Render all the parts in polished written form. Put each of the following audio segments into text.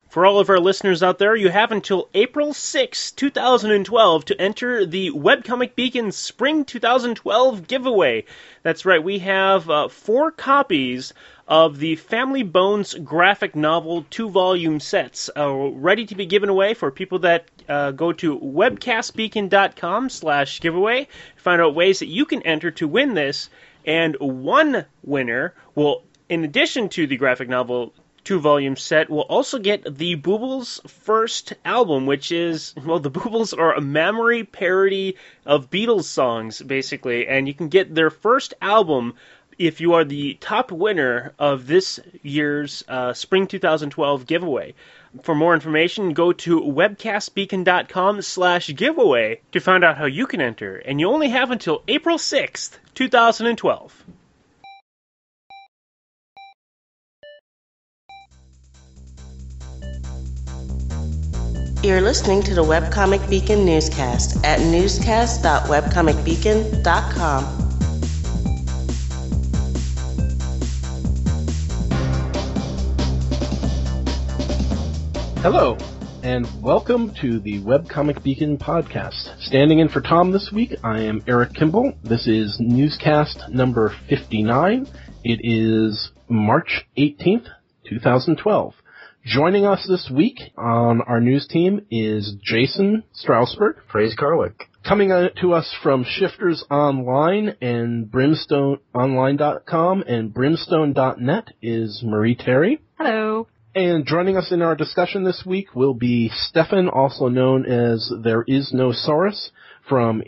For all of our listeners out there, you have until April 6, 2012 to enter the Webcomic Beacon Spring 2012 giveaway. That's right, we have 4 copies of the Family Bones graphic novel 2-volume sets ready to be given away for people that go to webcastbeacon.com/giveaway to find out ways that you can enter to win this. And one winner will, in addition to the graphic novel 2-volume set, will also get the Boobles' first album, which is, well, the Boobles are a memory parody of Beatles songs, basically, and you can get their first album if you are the top winner of this year's Spring 2012 giveaway. For more information, go to webcastbeacon.com/giveaway to find out how you can enter, and you only have until April 6th, 2012. You're listening to the Webcomic Beacon newscast at newscast.webcomicbeacon.com. Hello, and welcome to the Webcomic Beacon podcast. Standing in for Tom this week, I am Eric Kimball. This is newscast number 59. It is March 18th, 2012. Joining us this week on our news team is Jason Strausberg. Praise Carwick. Coming to us from Shifters Online and BrimstoneOnline.com and Brimstone.net is Marie Terry. Hello. And joining us in our discussion this week will be Stefan, also known as There Is No Saurus, from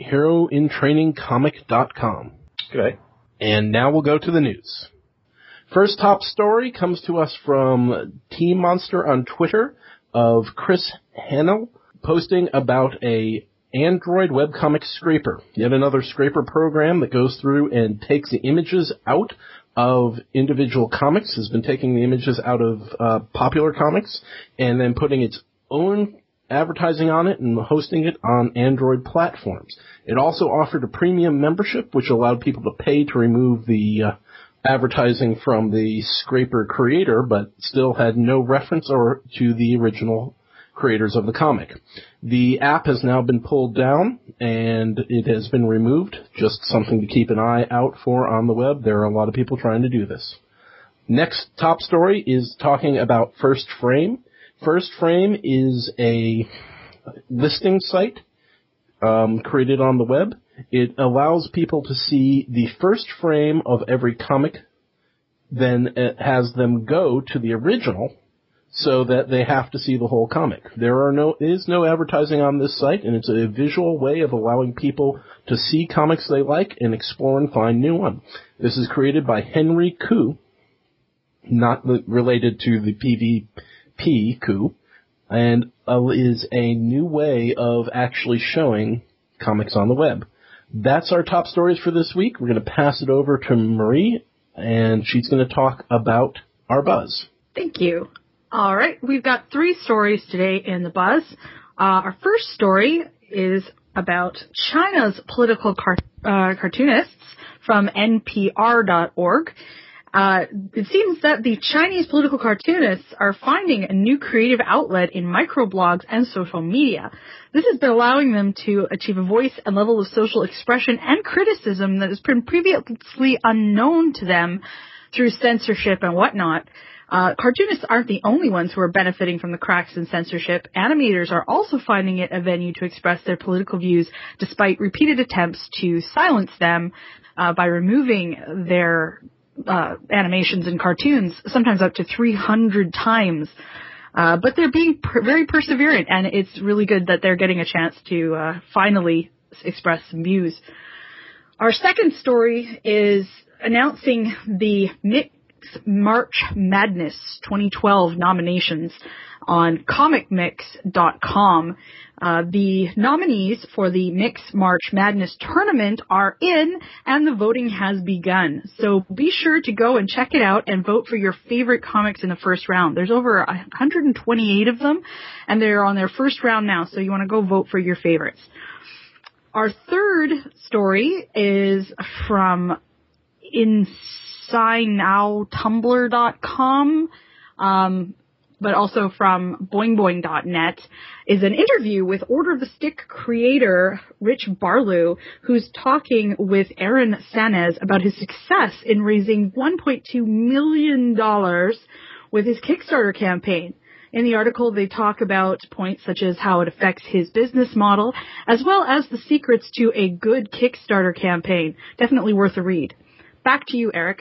HeroInTrainingComic.com. Good. And now we'll go to the news. First top story comes to us from Team Monster on Twitter of Chris Hannell posting about a Android webcomic scraper. Yet another scraper program that goes through and takes the images out of individual comics, has been taking the images out of popular comics and then putting its own advertising on it and hosting it on Android platforms. It also offered a premium membership, which allowed people to pay to remove the advertising from the scraper creator, but still had no reference to the original creators of the comic. The app has now been pulled down, and it has been removed. Just something to keep an eye out for on the web. There are a lot of people trying to do this. Next top story is talking about First Frame. First Frame is a listing site created on the web. It allows people to see the first frame of every comic, then it has them go to the original so that they have to see the whole comic. There is no advertising on this site, and it's a visual way of allowing people to see comics they like and explore and find new ones. This is created by Henry Koo, not related to the PvP Koo, and is a new way of actually showing comics on the web. That's our top stories for this week. We're going to pass it over to Marie, and she's going to talk about our buzz. Thank you. All right, we've got 3 stories today in the buzz. Our first story is about China's political cartoonists from NPR.org. It seems that the Chinese political cartoonists are finding a new creative outlet in microblogs and social media. This has been allowing them to achieve a voice and level of social expression and criticism that has been previously unknown to them through censorship and whatnot. Cartoonists aren't the only ones who are benefiting from the cracks in censorship. Animators are also finding it a venue to express their political views despite repeated attempts to silence them by removing their animations and cartoons, sometimes up to 300 times. But they're being very perseverant, and it's really good that they're getting a chance to finally express some views. Our second story is announcing the Mix March Madness 2012 nominations on comicmix.com. The nominees for the Mix March Madness tournament are in, and the voting has begun. So be sure to go and check it out and vote for your favorite comics in the first round. There's over 128 of them, and they're on their first round now, so you want to go vote for your favorites. Our third story is from InsideNowTumblr.com. but also from boingboing.net, is an interview with Order of the Stick creator Rich Barlow, who's talking with Aaron Sanez about his success in raising $1.2 million with his Kickstarter campaign. In the article, they talk about points such as how it affects his business model, as well as the secrets to a good Kickstarter campaign. Definitely worth a read. Back to you, Eric.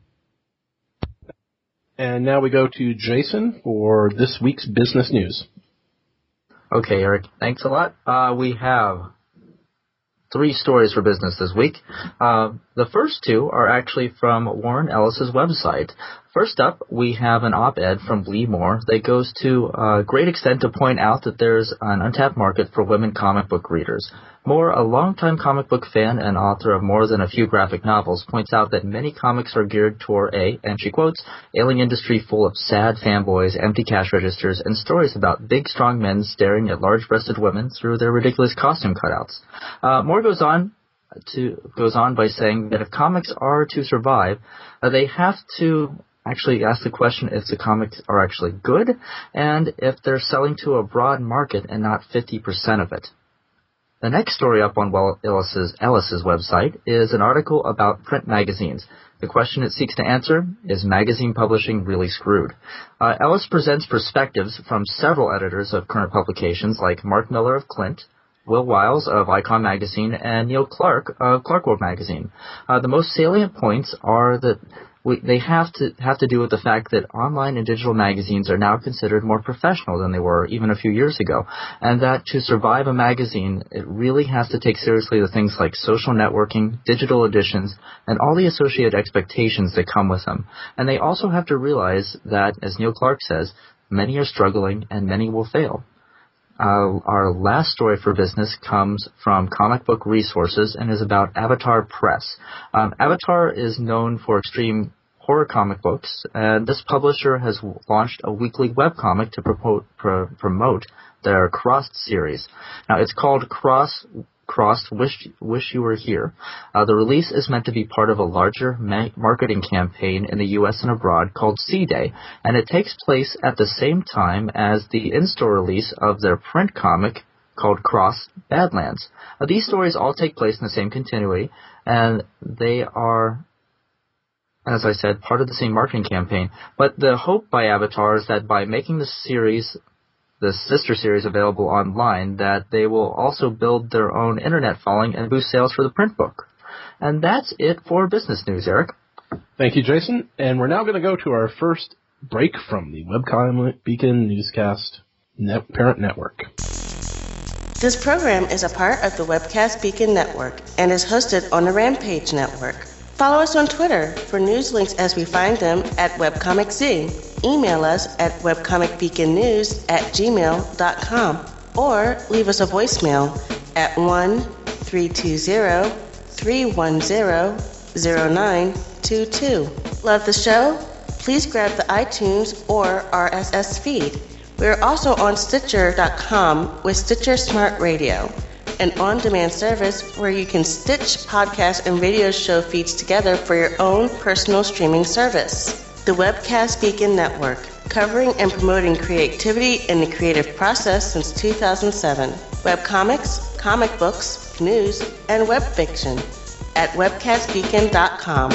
And now we go to Jason for this week's business news. Okay, Eric, thanks a lot. We have 3 stories for business this week. The first 2 are actually from Warren Ellis's website. First up, we have an op-ed from Lee Moore that goes to a great extent to point out that there's an untapped market for women comic book readers. Moore, a longtime comic book fan and author of more than a few graphic novels, points out that many comics are geared toward and she quotes, ailing industry full of sad fanboys, empty cash registers, and stories about big, strong men staring at large-breasted women through their ridiculous costume cutouts. Moore goes on by saying that if comics are to survive, they have to actually ask the question if the comics are actually good and if they're selling to a broad market and not 50% of it. The next story up on Ellis's website is an article about print magazines. The question it seeks to answer is magazine publishing really screwed? Ellis presents perspectives from several editors of current publications like Mark Miller of Clint, Will Wiles of Icon Magazine, and Neil Clark of Clarkworld Magazine. The most salient points are that they have to do with the fact that online and digital magazines are now considered more professional than they were even a few years ago, and that to survive a magazine, it really has to take seriously the things like social networking, digital editions, and all the associated expectations that come with them. And they also have to realize that, as Neil Clark says, many are struggling and many will fail. Our last story for business comes from Comic Book Resources and is about Avatar Press. Avatar is known for extreme horror comic books, and this publisher has launched a weekly webcomic to promote their Crossed series. Now, it's called Crossed Wish You Were Here. The release is meant to be part of a larger marketing campaign in the U.S. and abroad called C-Day, and it takes place at the same time as the in-store release of their print comic called Crossed Badlands. These stories all take place in the same continuity, and they are, as I said, part of the same marketing campaign. But the hope by Avatar is that by making the sister series available online, that they will also build their own internet following and boost sales for the print book. And that's it for business news, Eric. Thank you, Jason. And we're now going to go to our first break from the Webcomic Beacon Newscast parent network. This program is a part of the Webcast Beacon Network and is hosted on the Rampage Network. Follow us on Twitter for news links as we find them at WebcomicsZ. Email us at webcomicbeaconnews@gmail.com or leave us a voicemail at 1-320-310-0922. Love the show? Please grab the iTunes or RSS feed. We're also on Stitcher.com with Stitcher Smart Radio, an on-demand service where you can stitch podcast and radio show feeds together for your own personal streaming service. The Webcast Beacon Network, covering and promoting creativity in the creative process since 2007. Webcomics, comic books, news, and web fiction at webcastbeacon.com.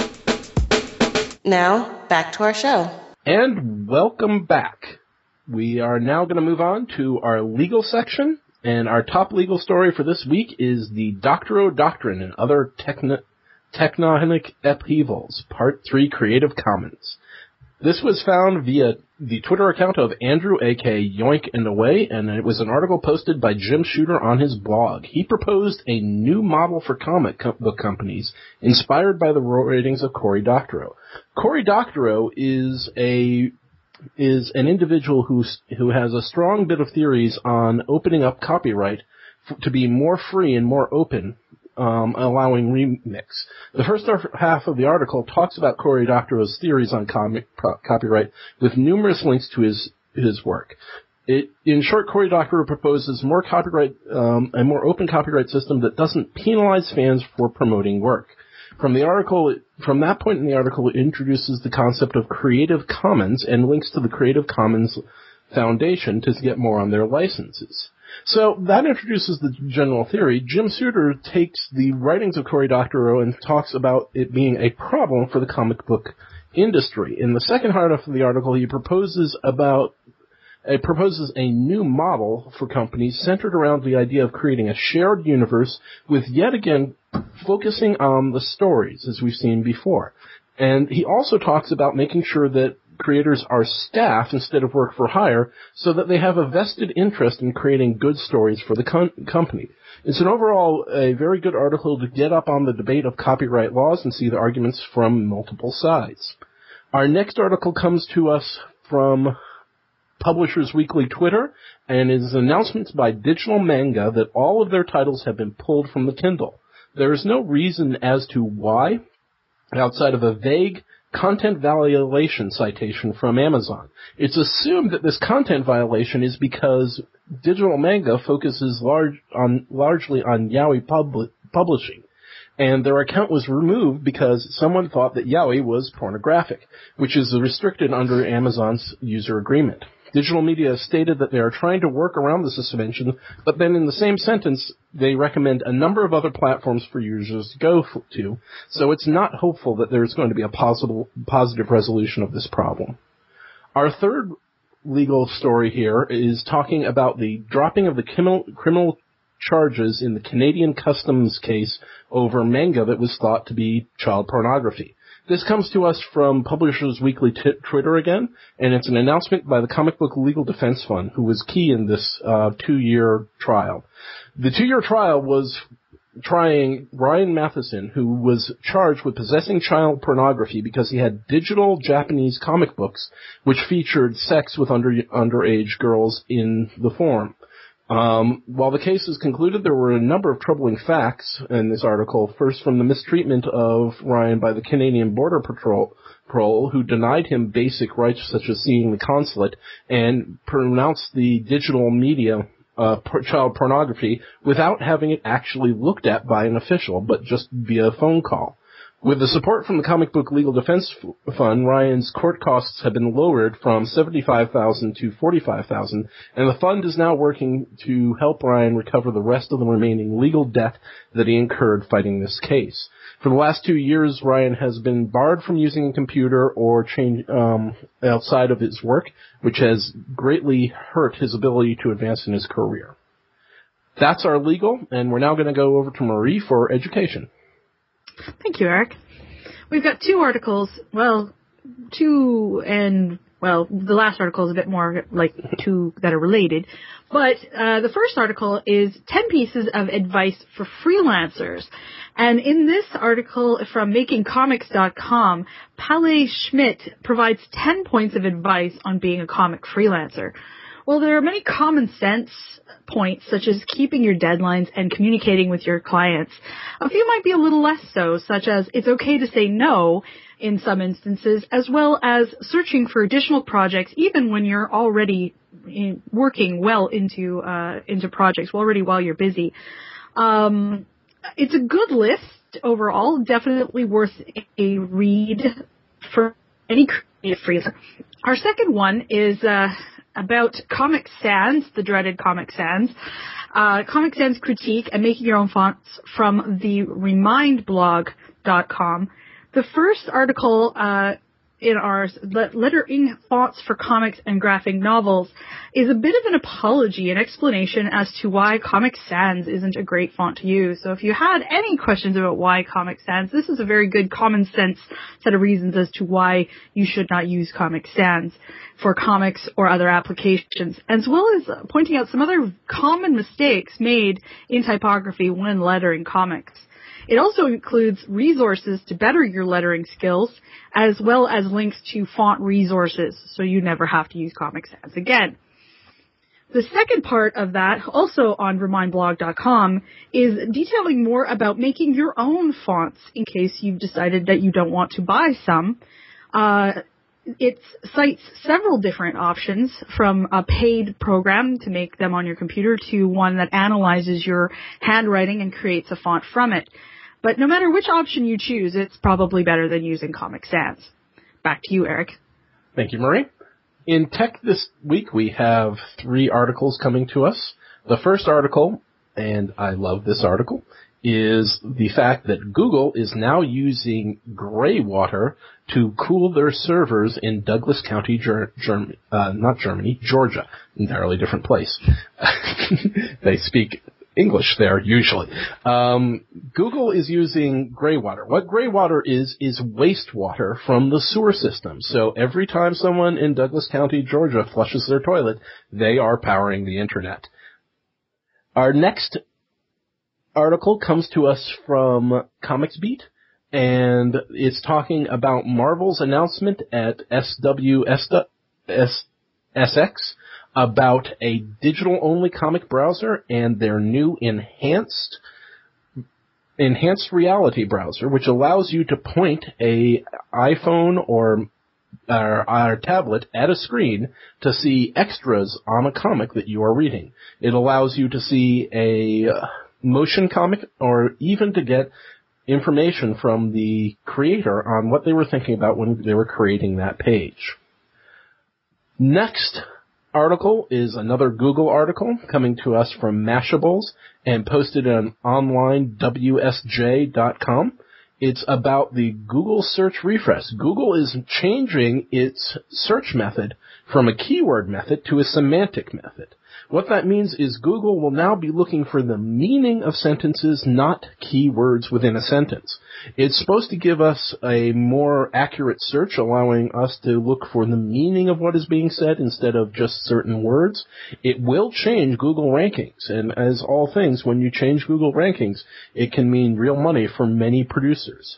Now, back to our show. And welcome back. We are now going to move on to our legal section. And our top legal story for this week is the Doctorow Doctrine and Other Tectonic Upheavals, Part 3 Creative Commons. This was found via the Twitter account of Andrew, a.k.a. Yoink and Away, and it was an article posted by Jim Shooter on his blog. He proposed a new model for comic book companies inspired by the writings of Cory Doctorow. Cory Doctorow is an individual who has a strong bit of theories on opening up copyright to be more free and more open, allowing remix. The first half of the article talks about Cory Doctorow's theories on copyright with numerous links to his work. In short, Cory Doctorow proposes a more open copyright system that doesn't penalize fans for promoting work. From that point in the article, it introduces the concept of Creative Commons and links to the Creative Commons Foundation to get more on their licenses. So that introduces the general theory. Jim Suter takes the writings of Cory Doctorow and talks about it being a problem for the comic book industry. In the second half of the article, he proposes a new model for companies centered around the idea of creating a shared universe with, yet again, focusing on the stories, as we've seen before. And he also talks about making sure that creators are staff instead of work for hire so that they have a vested interest in creating good stories for the company. It's overall a very good article to get up on the debate of copyright laws and see the arguments from multiple sides. Our next article comes to us from Publishers Weekly Twitter, and is announcements by Digital Manga that all of their titles have been pulled from the Kindle. There is no reason as to why, outside of a vague content violation citation from Amazon. It's assumed that this content violation is because Digital Manga focuses largely on Yaoi publishing, and their account was removed because someone thought that Yaoi was pornographic, which is restricted under Amazon's user agreement. Digital Media stated that they are trying to work around the suspension, but then in the same sentence, they recommend a number of other platforms for users to go to, so it's not hopeful that there's going to be a positive resolution of this problem. Our third legal story here is talking about the dropping of the criminal charges in the Canadian Customs case over manga that was thought to be child pornography. This comes to us from Publishers Weekly Twitter again, and it's an announcement by the Comic Book Legal Defense Fund, who was key in this 2-year trial. The 2-year trial was trying Ryan Matheson, who was charged with possessing child pornography because he had digital Japanese comic books which featured sex with underage girls in the form. While the case is concluded, there were a number of troubling facts in this article. First, from the mistreatment of Ryan by the Canadian Border Patrol, who denied him basic rights such as seeing the consulate and pronounced the digital media child pornography without having it actually looked at by an official, but just via phone call. With the support from the Comic Book Legal Defense Fund, Ryan's court costs have been lowered from $75,000 to $45,000, and the fund is now working to help Ryan recover the rest of the remaining legal debt that he incurred fighting this case. For the last 2 years, Ryan has been barred from using a computer or outside of his work, which has greatly hurt his ability to advance in his career. That's our legal, and we're now going to go over to Marie for education. Thank you, Eric. We've got 2 articles. The last article is a bit more like 2 that are related. But the first article is 10 pieces of advice for freelancers. And in this article from MakingComics.com, Palle Schmidt provides 10 points of advice on being a comic freelancer. Well, there are many common sense points, such as keeping your deadlines and communicating with your clients. A few might be a little less so, such as it's okay to say no in some instances, as well as searching for additional projects, even when you're already working well into projects, already while you're busy. It's a good list overall, definitely worth a read for any creative freelancer. Our second one is about Comic Sans, the dreaded Comic Sans. Comic Sans critique and making your own fonts from the remindblog.com. The first article in our lettering fonts for comics and graphic novels is a bit of an apology, an explanation as to why Comic Sans isn't a great font to use. So if you had any questions about why Comic Sans, this is a very good common sense set of reasons as to why you should not use Comic Sans for comics or other applications, as well as pointing out some other common mistakes made in typography when lettering comics. It also includes resources to better your lettering skills, as well as links to font resources, so you never have to use Comic Sans again. The second part of that, also on remindblog.com, is detailing more about making your own fonts in case you've decided that you don't want to buy some. It cites several different options, from a paid program to make them on your computer to one that analyzes your handwriting and creates a font from it. But no matter which option you choose, it's probably better than using Comic Sans. Back to you, Eric. Thank you, Marie. In tech this week, we have 3 articles coming to us. The first article, and I love this article, is the fact that Google is now using gray water to cool their servers in Douglas County, Georgia. Entirely different place. They speak English there, usually. Google is using gray water. What gray water is wastewater from the sewer system. So every time someone in Douglas County, Georgia flushes their toilet, they are powering the internet. Our next article comes to us from Comics Beat, and it's talking about Marvel's announcement at SWSX about a digital-only comic browser and their new enhanced reality browser, which allows you to point a iPhone or a tablet at a screen to see extras on a comic that you are reading. It allows you to see a motion comic or even to get information from the creator on what they were thinking about when they were creating that page. Next article is another Google article coming to us from Mashables and posted on online WSJ.com. It's about the Google search refresh. Google is changing its search method from a keyword method to a semantic method. What that means is Google will now be looking for the meaning of sentences, not keywords within a sentence. It's supposed to give us a more accurate search, allowing us to look for the meaning of what is being said instead of just certain words. It will change Google rankings, and as all things, when you change Google rankings, it can mean real money for many producers.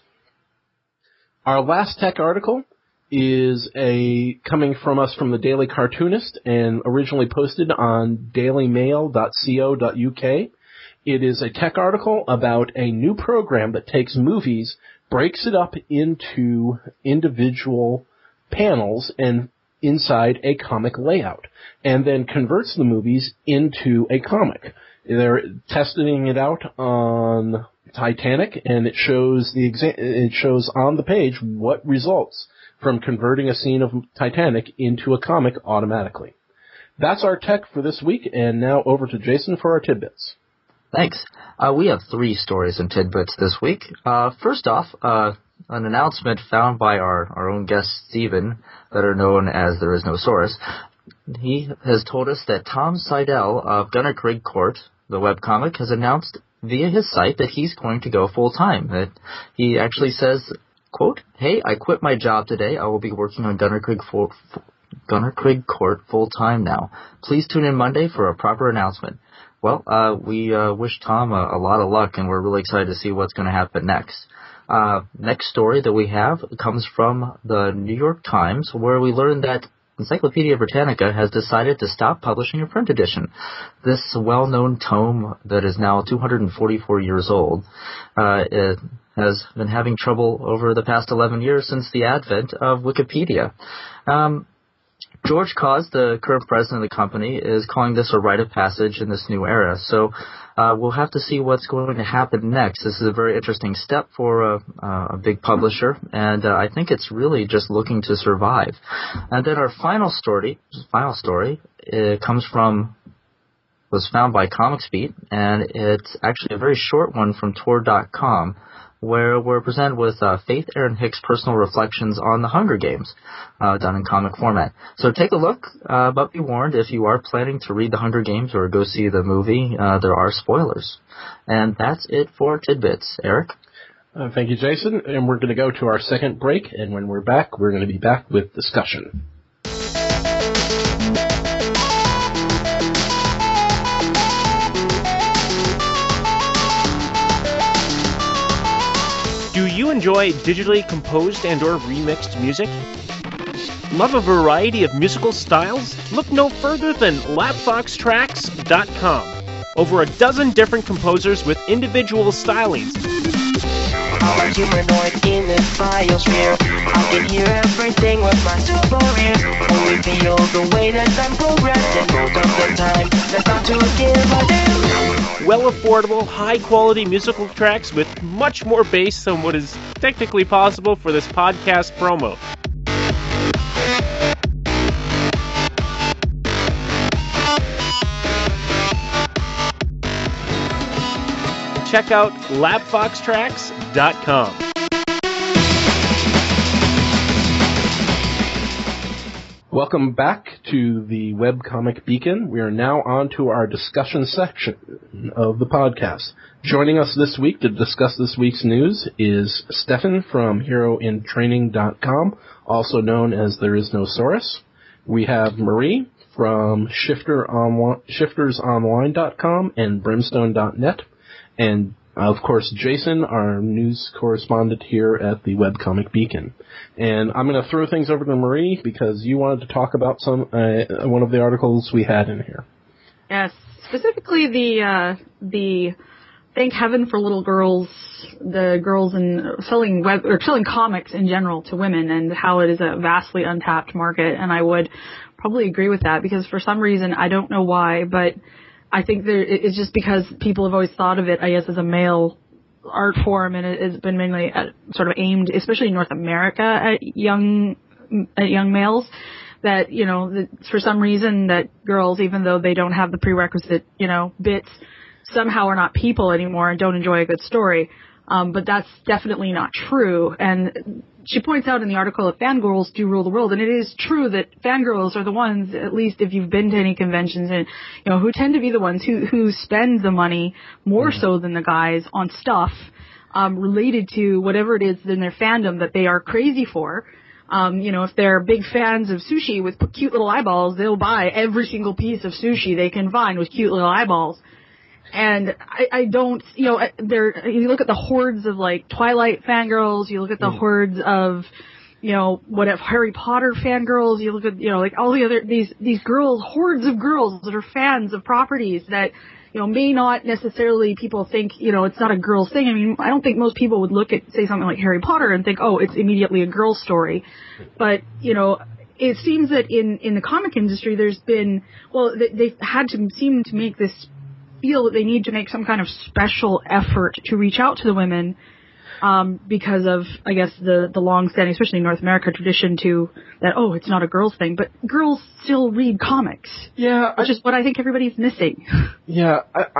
Our last tech article is coming from us from the Daily Cartoonist and originally posted on dailymail.co.uk. It is a tech article about a new program that takes movies, breaks it up into individual panels and inside a comic layout, and then converts the movies into a comic. They're testing it out on Titanic, and it shows on the page what results from converting a scene of Titanic into a comic automatically. That's our tech for this week, and now over to Jason for our tidbits. Thanks. We have 3 stories and tidbits this week. First off, an announcement found by our own guest, Steven, better known as There Is No Source. He has told us that Tom Seidel of Gunner Craig Court, the webcomic, has announced via his site that he's going to go full-time. That he actually says, quote, "Hey, I quit my job today. I will be working on Gunner Craig Court full-time now. Please tune in Monday for a proper announcement." Well, we wish Tom a lot of luck, and we're really excited to see what's going to happen next. Next story that we have comes from the New York Times, where we learned that Encyclopedia Britannica has decided to stop publishing a print edition. This well-known tome that is now 244 years old it has been having trouble over the past 11 years since the advent of Wikipedia. George Cause, the current president of the company, is calling this a rite of passage in this new era. So we'll have to see what's going to happen next. This is a very interesting step for a big publisher, and I think it's really just looking to survive. And then our final story was found by Comics Beat, and it's actually a very short one from Tor.com, where we're presented with Faith Erin Hicks' personal reflections on the Hunger Games, done in comic format. So take a look, but be warned, if you are planning to read the Hunger Games or go see the movie, there are spoilers. And that's it for Tidbits. Eric? Thank you, Jason. And we're going to go to our second break, and when we're back, we're going to be back with discussion. Do you enjoy digitally composed and or remixed music? Love a variety of musical styles? Look no further than lapboxtracks.com. Over a dozen different composers with individual stylings. I'm a humanoid in this biosphere. I can hear everything with my super ears. Only feel the way that I'm progressing. Most of the time, that's not to give a damn. well-affordable, high-quality musical tracks with much more bass than what is technically possible for this podcast promo. Check out lapfoxtracks.com. Welcome back to the Webcomic Beacon. We are now on to our discussion section of the podcast. Joining us this week to discuss this week's news is Stefan from HeroInTraining.com, also known as There Is No Saurus. We have Marie from ShiftersOnline.com and Brimstone.net. And, of course, Jason, our news correspondent here at the Webcomic Beacon. And I'm going to throw things over to Marie because you wanted to talk about one of the articles we had in here. Yes, specifically the Thank Heaven for Little Girls, the girls in selling comics in general to women, and how it is a vastly untapped market. And I would probably agree with that because for some reason, I don't know why, but I think it's just because people have always thought of it, I guess, as a male art form, and it has been mainly sort of aimed, especially in North America, at young males. That, you know, that for some reason that girls, even though they don't have the prerequisite, you know, bits, somehow are not people anymore and don't enjoy a good story. But that's definitely not true. And she points out in the article that fangirls do rule the world, and it is true that fangirls are the ones, at least if you've been to any conventions, and you know, who tend to be the ones who spend the money more so than the guys on stuff related to whatever it is in their fandom that they are crazy for. You know, if they're big fans of sushi with cute little eyeballs, they'll buy every single piece of sushi they can find with cute little eyeballs. And I don't, you know, you look at the hordes of like Twilight fangirls, you look at the hordes of, you know, Harry Potter fangirls, you look at, you know, like all the other, these girls, hordes of girls that are fans of properties that, you know, may not necessarily people think, you know, it's not a girl's thing. I mean, I don't think most people would look at, say, something like Harry Potter and think, oh, it's immediately a girl's story. But, you know, it seems that in the comic industry there's been, well, they've had to seem to make this feel that they need to make some kind of special effort to reach out to the women because of, I guess, the long-standing, especially in North America, tradition to that, oh, it's not a girl's thing. But girls still read comics. Yeah. Which is what I think everybody's missing. Yeah.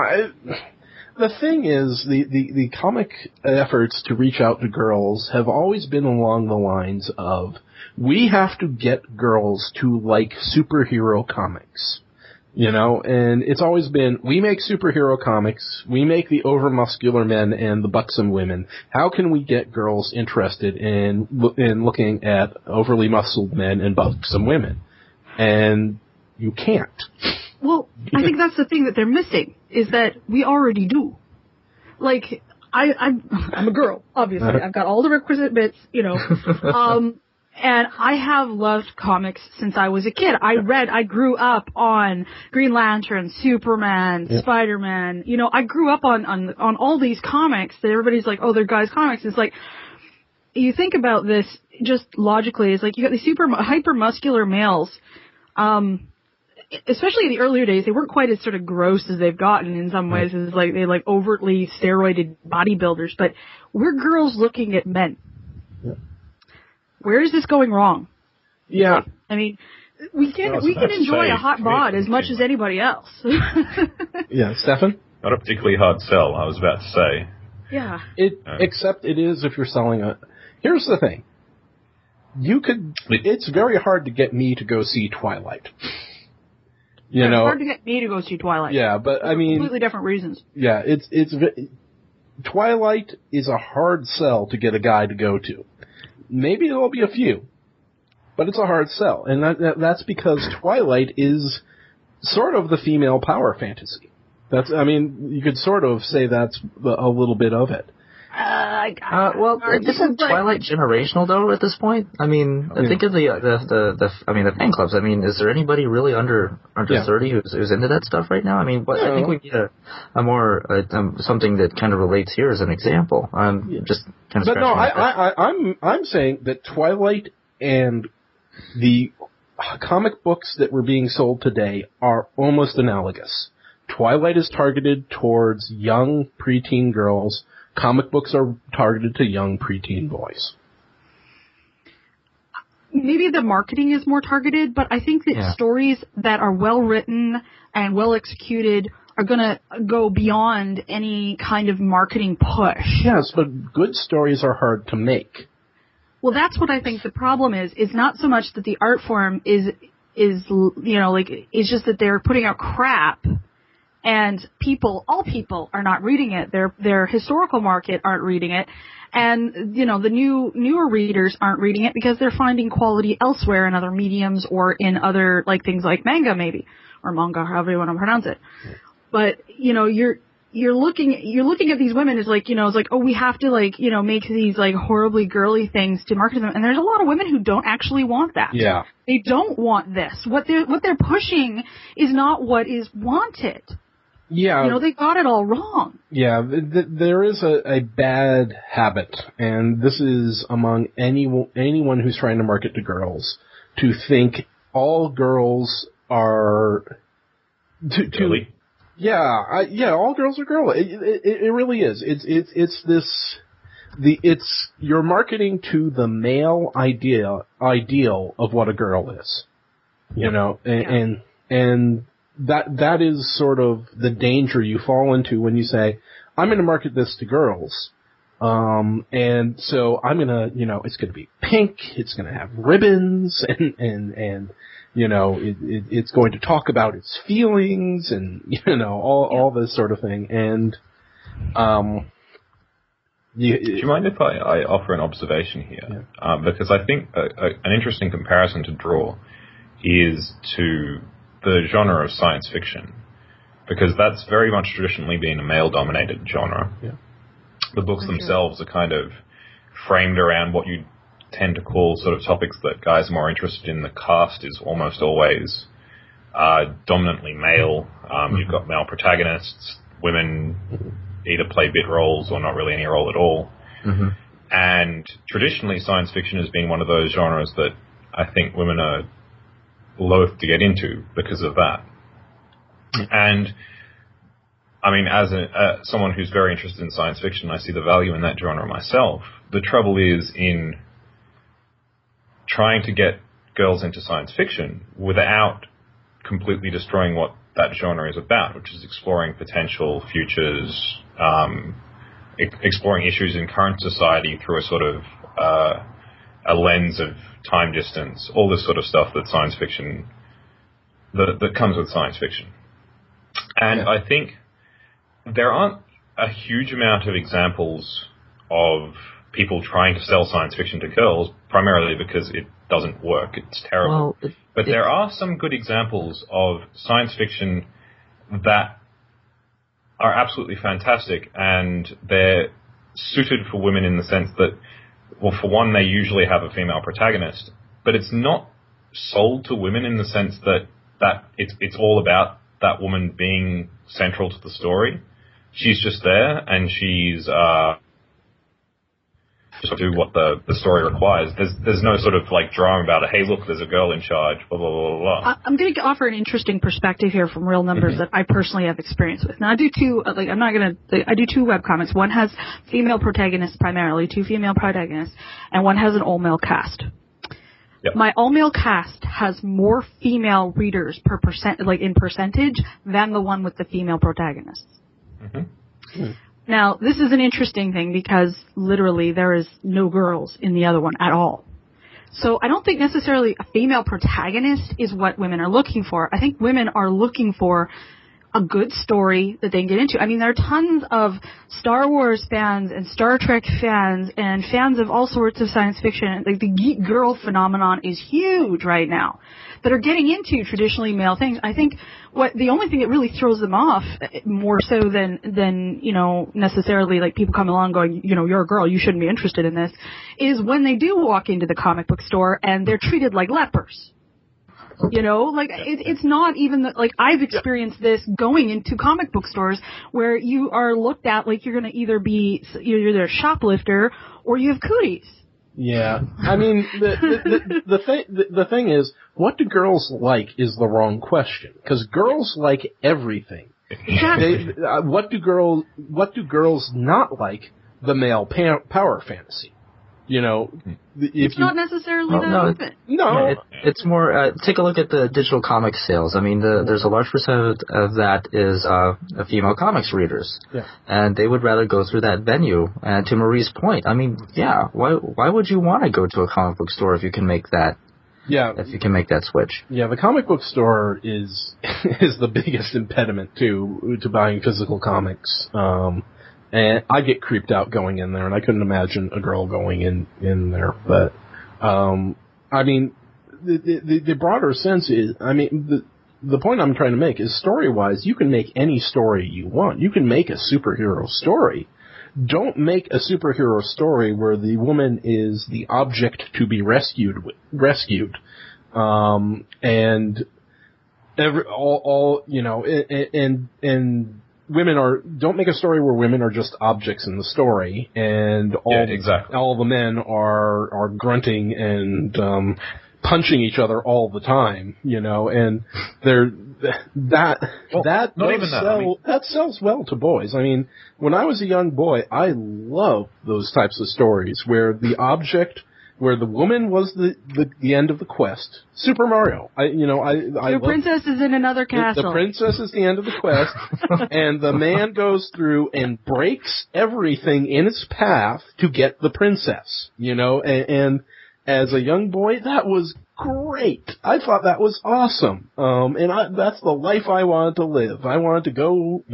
The thing is, the comic efforts to reach out to girls have always been along the lines of, we have to get girls to like superhero comics. You know, and it's always been, we make superhero comics, we make the over-muscular men and the buxom women. How can we get girls interested in looking at overly muscled men and buxom women? And you can't. Well, I think that's the thing that they're missing, is that we already do. Like, I'm a girl, obviously. I've got all the requisite bits, you know. And I have loved comics since I was a kid. I grew up on Green Lantern, Superman, Spider-Man. You know, I grew up on all these comics that everybody's like, oh, they're guys' comics. It's like, you think about this just logically, it's like you got these hyper muscular males, especially in the earlier days, they weren't quite as sort of gross as they've gotten in some ways. It's like they like overtly steroided bodybuilders, but we're girls looking at men. Yeah. Where is this going wrong? Yeah. I mean, we can enjoy a hot bod as much as anybody else. Yeah, Stefan? Not a particularly hard sell, I was about to say. Yeah. Except it is if you're selling a... Here's the thing. It's very hard to get me to go see Twilight. It's hard to get me to go see Twilight. Yeah, but I mean... completely different reasons. Yeah, Twilight is a hard sell to get a guy to go to. Maybe there'll be a few, but it's a hard sell. And that's because Twilight is sort of the female power fantasy. You could sort of say that's a little bit of it. Isn't Twilight generational though at this point? I mean, think of the fan clubs. I mean, is there anybody really under 30 who's into that stuff right now? I mean, I think we need a more something that kind of relates here as an example. Just kind of. But no, I'm saying that Twilight and the comic books that were being sold today are almost analogous. Twilight is targeted towards young preteen girls. Comic books are targeted to young preteen boys. Maybe the marketing is more targeted, but I think that stories that are well written and well executed are going to go beyond any kind of marketing push. Yes, but good stories are hard to make. Well, that's what I think the problem is. It's not so much that the art form is it's just that they're putting out crap, and all people are not reading it. Their historical market aren't reading it, and the newer readers aren't reading it because they're finding quality elsewhere in other mediums or in other things like manga maybe, or manga, however you want to pronounce it. But you're looking at these women as we have to make these horribly girly things to market them, and there's a lot of women who don't actually want that. Yeah. They don't want this. What they're pushing is not what is wanted. Yeah. They got it all wrong. Yeah, there is a bad habit, and this is among anyone who's trying to market to girls, to think all girls are Really? Yeah, all girls are girl. It really is. It's you're marketing to the male ideal of what a girl is. And that is sort of the danger you fall into when you say, I'm going to market this to girls. And so I'm going to, it's going to be pink, it's going to have ribbons, and it's going to talk about its feelings and, all this sort of thing. And, do you mind if I offer an observation here? Yeah. Because I think an interesting comparison to draw is to the genre of science fiction, because that's very much traditionally been a male-dominated genre. Yeah. The books themselves are kind of framed around what you tend to call sort of topics that guys are more interested in. The cast is almost always dominantly male. You've got male protagonists. Women either play bit roles or not really any role at all. Mm-hmm. And traditionally, science fiction has been one of those genres that I think women are loath to get into because of that. And I mean, as someone who's very interested in science fiction, I see the value in that genre myself. The trouble is in trying to get girls into science fiction without completely destroying what that genre is about, which is exploring potential futures, exploring issues in current society through a sort of a lens of time distance, all this sort of stuff that science fiction, that comes with science fiction. And I think there aren't a huge amount of examples of people trying to sell science fiction to girls, primarily because it doesn't work. It's terrible. Well, but there are some good examples of science fiction that are absolutely fantastic, and they're suited for women in the sense that, well, for one, they usually have a female protagonist, but it's not sold to women in the sense that it's all about that woman being central to the story. She's just there, and she's just do what the story requires. There's no sort of drama about it. Hey, look, there's a girl in charge. Blah blah blah blah. I'm going to offer an interesting perspective here from real numbers that I personally have experience with. Now I do two. I do two webcomics. One has female protagonists primarily, 2 female protagonists, and one has an all-male cast. Yep. My all-male cast has more female readers in percentage than the one with the female protagonists. Mm-hmm. Now, this is an interesting thing because literally there is no girls in the other one at all. So I don't think necessarily a female protagonist is what women are looking for. I think women are looking for a good story that they can get into. I mean, there are tons of Star Wars fans and Star Trek fans and fans of all sorts of science fiction. The geek girl phenomenon is huge right now, that are getting into traditionally male things. I think the only thing that really throws them off more so than necessarily people come along going, you're a girl, you shouldn't be interested in this, is when they do walk into the comic book store and they're treated like lepers. It's not even I've experienced this going into comic book stores where you are looked at like you're going to either be, you're either a shoplifter or you have cooties. Yeah. I mean, the thing is, what do girls like is the wrong question. Because girls like everything. Exactly. What do girls not like? The male power fantasy. You know, It's not necessarily that no, open. No, it's more. Take a look at the digital comic sales. I mean, there's a large percent of that is female comics readers, and they would rather go through that venue. And to Marie's point, I mean, yeah, why would you want to go to a comic book store if you can make that? Yeah, if you can make that switch. Yeah, the comic book store is the biggest impediment to buying physical comics. And I get creeped out going in there, and I couldn't imagine a girl going in there. But, I mean, the broader sense is, I mean, the point I'm trying to make is story-wise, you can make any story you want. You can make a superhero story. Don't make a superhero story where the woman is the object to be rescued. And women don't make a story where women are just objects in the story, and all the men are grunting and punching each other all the time, you know, and that sells well to boys. I mean, when I was a young boy, I loved those types of stories where where the woman was the end of the quest. Super Mario. The princess is in another castle. The princess is the end of the quest, and the man goes through and breaks everything in his path to get the princess. You know, and as a young boy, that was great. I thought that was awesome. That's the life I wanted to live. I wanted to go,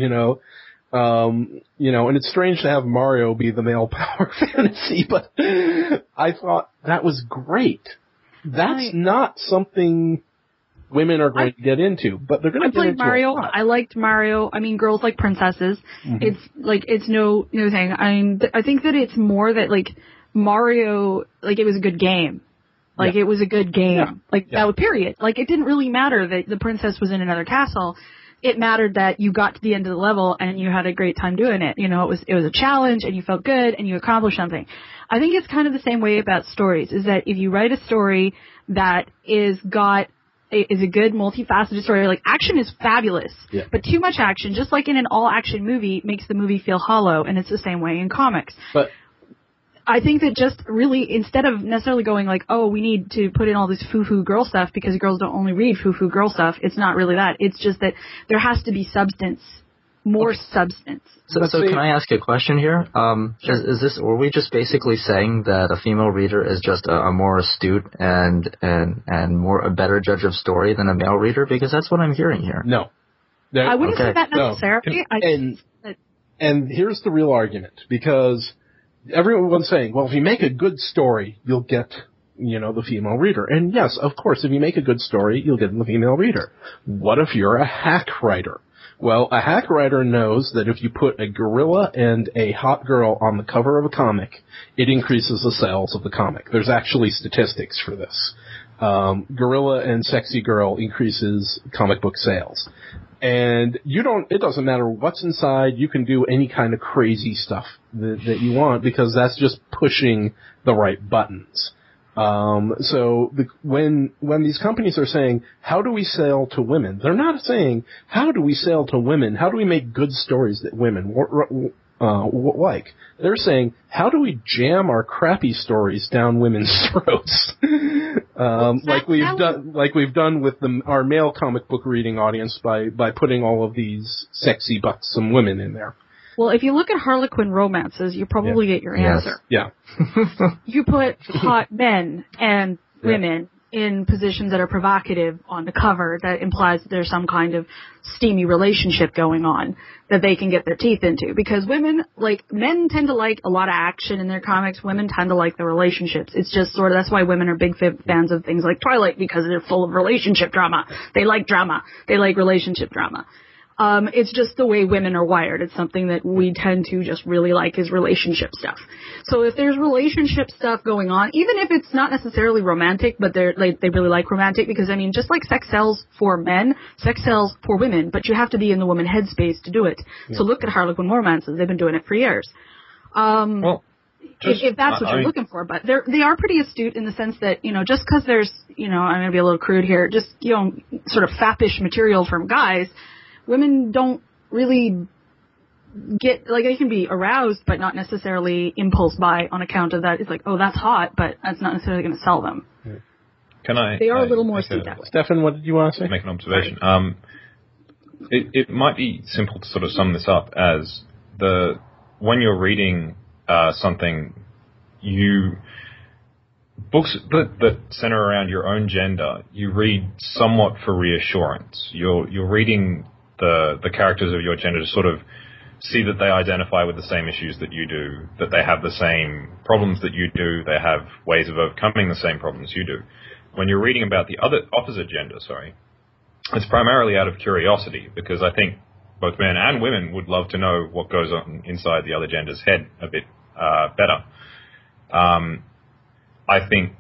and it's strange to have Mario be the male power fantasy, but I thought that was great. That's not something women are going to get into, but they're going to get into Mario. I liked Mario. I mean, girls like princesses. Mm-hmm. It's no thing. I mean, I think that it's more that, like, Mario, like, it was a good game. Like, it was a good game. That was period. Like, it didn't really matter that the princess was in another castle. It mattered that you got to the end of the level and you had a great time doing it. You know, it was a challenge and you felt good and you accomplished something. I think it's kind of the same way about stories, is that if you write a story that is a good multifaceted story, like, action is fabulous, but too much action, just like in an all-action movie, makes the movie feel hollow, and it's the same way in comics. But I think that just really, instead of necessarily going like, oh, we need to put in all this foo-foo girl stuff because girls don't only read foo-foo girl stuff, it's not really that. It's just that there has to be substance, more substance. So can I ask a question here? Were we just basically saying that a female reader is just a more astute and more a better judge of story than a male reader? Because that's what I'm hearing here. No. I wouldn't say that necessarily. No. And here's the real argument, because everyone's saying, well, if you make a good story, you'll get, the female reader. And yes, of course, if you make a good story, you'll get the female reader. What if you're a hack writer? Well, a hack writer knows that if you put a gorilla and a hot girl on the cover of a comic, it increases the sales of the comic. There's actually statistics for this. Gorilla and sexy girl increases comic book sales. And it doesn't matter what's inside, you can do any kind of crazy stuff that you want, because that's just pushing the right buttons. When these companies are saying, how do we sell to women? They're not saying, how do we sell to women? How do we make good stories that women like? They're saying, how do we jam our crappy stories down women's throats? Like we've done with our male comic book reading audience by putting all of these sexy buxom women in there. Well, if you look at Harlequin romances, you probably get your answer. Yeah. You put hot men and women in positions that are provocative on the cover, that implies that there's some kind of steamy relationship going on that they can get their teeth into. Because men tend to like a lot of action in their comics. Women tend to like the relationships. It's just sort of, that's why women are big fans of things like Twilight, because they're full of relationship drama. They like drama. They like relationship drama. It's just the way women are wired. It's something that we tend to just really like, is relationship stuff. So if there's relationship stuff going on, even if it's not necessarily romantic, but they really like romantic, because, I mean, just like sex sells for men, sex sells for women, but you have to be in the woman headspace to do it. Yeah. So look at Harlequin romances. They've been doing it for years. If that's what you're looking for, but they are pretty astute in the sense that, just because there's, I'm going to be a little crude here, just, sort of fappish material from guys, women don't really they can be aroused, but not necessarily impulse buy on account of that. It's like, oh, that's hot, but that's not necessarily going to sell them. They are a little more steep that way. Stefan, what did you want to say? Make an observation. It might be simple to sort of sum this up as when you're reading something, books that center around your own gender, you read somewhat for reassurance. You're reading the characters of your gender to sort of see that they identify with the same issues that you do, that they have the same problems that you do, they have ways of overcoming the same problems you do. When you're reading about the opposite gender, it's primarily out of curiosity, because I think both men and women would love to know what goes on inside the other gender's head a bit better. I think,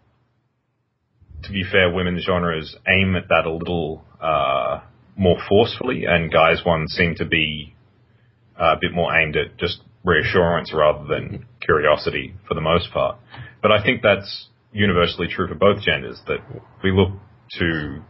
to be fair, women's genres aim at that a little more forcefully, and guys' ones seem to be a bit more aimed at just reassurance rather than curiosity for the most part. But I think that's universally true for both genders, that we look to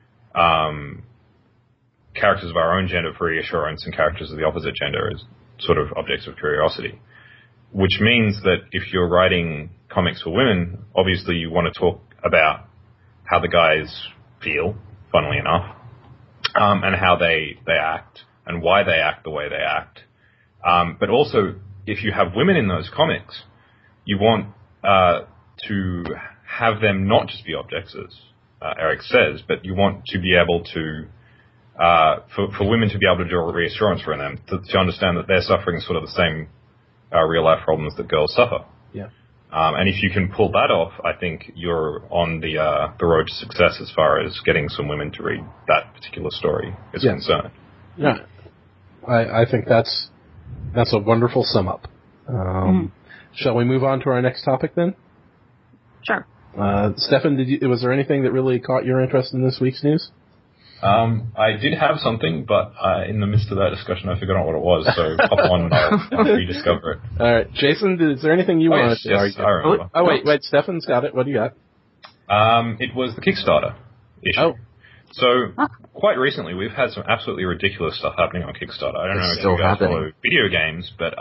characters of our own gender for reassurance and characters of the opposite gender as sort of objects of curiosity. Which means that if you're writing comics for women, obviously you want to talk about how the guys feel, funnily enough, and how they act, and why they act the way they act. But also, if you have women in those comics, you want to have them not just be objects, as Eric says, but you want to be able to, for women to be able to draw reassurance from them, to understand that they're suffering sort of the same real-life problems that girls suffer. Yeah. And if you can pull that off, I think you're on the road to success as far as getting some women to read that particular story is concerned. Yeah, I think that's a wonderful sum up. Shall we move on to our next topic then? Sure. Stefan, was there anything that really caught your interest in this week's news? I did have something, but in the midst of that discussion, I forgot what it was, so hop on and I'll rediscover it. All right. Jason, is there anything you wanted to argue? Yes, I remember. Oh, wait, Stefan's got it. What do you got? It was the Kickstarter issue. Oh. So, quite recently, we've had some absolutely ridiculous stuff happening on Kickstarter. I don't know if you guys follow video games, but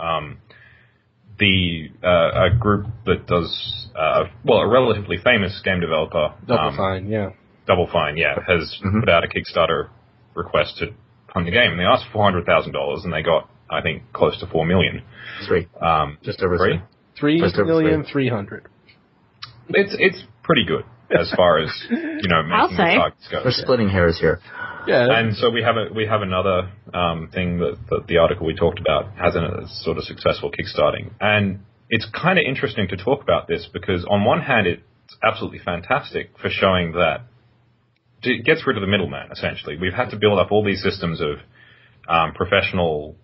a group that does, a relatively famous game developer... Double Fine, has put out a Kickstarter request to fund the game. And they asked for $400,000, and they got, I think, close to $4 million. Just over three. $3,300,000. It's pretty good as far as, making the targets go. We're splitting hairs here. Yeah. And so we have another thing that the article we talked about has a sort of successful kickstarting. And it's kind of interesting to talk about this because on one hand it's absolutely fantastic for showing that it gets rid of the middleman, essentially. We've had to build up all these systems of professional,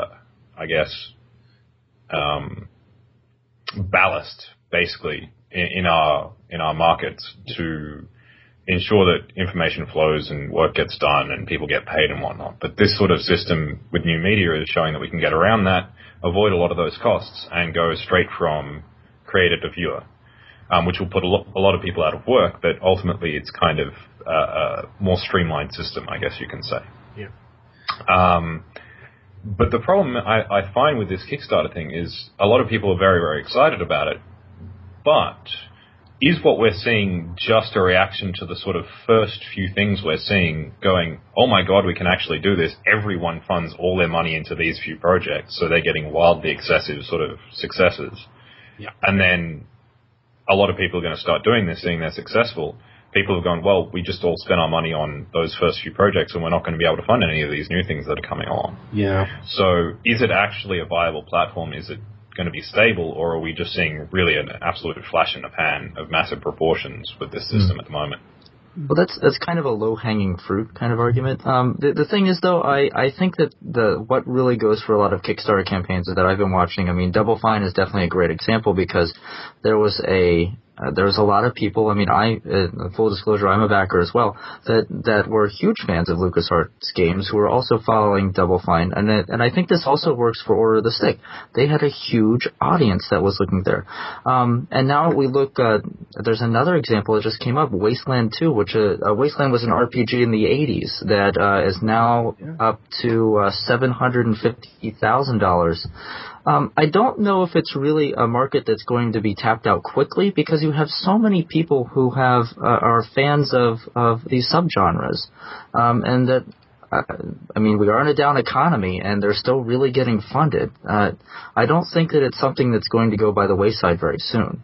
ballast, basically, in our markets to ensure that information flows and work gets done and people get paid and whatnot. But this sort of system with new media is showing that we can get around that, avoid a lot of those costs, and go straight from creator to viewer, which will put a lot of people out of work, but ultimately it's kind of a more streamlined system, I guess you can say. Yeah. But the problem I find with this Kickstarter thing is a lot of people are very, very excited about it, but is what we're seeing just a reaction to the sort of first few things we're seeing going, oh my God, we can actually do this. Everyone funds all their money into these few projects, so they're getting wildly excessive sort of successes. Yeah. And then a lot of people are going to start doing this, seeing they're successful. People have gone, well, we just all spent our money on those first few projects and we're not going to be able to fund any of these new things that are coming along. Yeah. So is it actually a viable platform? Is it going to be stable, or are we just seeing really an absolute flash in the pan of massive proportions with this system at the moment? Well, that's kind of a low-hanging fruit kind of argument. The thing is, though, I think that what really goes for a lot of Kickstarter campaigns that I've been watching, I mean, Double Fine is definitely a great example because there was a there's a lot of people. I mean, full disclosure, I'm a backer as well. That were huge fans of LucasArts games who were also following Double Fine, and I think this also works for Order of the Stick. They had a huge audience that was looking there. And now we look. There's another example that just came up, Wasteland 2, which Wasteland was an RPG in the 80s that is now up to $750,000. I don't know if it's really a market that's going to be tapped out quickly because you have so many people who are fans of these subgenres, and that I mean, we are in a down economy and they're still really getting funded. I don't think that it's something that's going to go by the wayside very soon.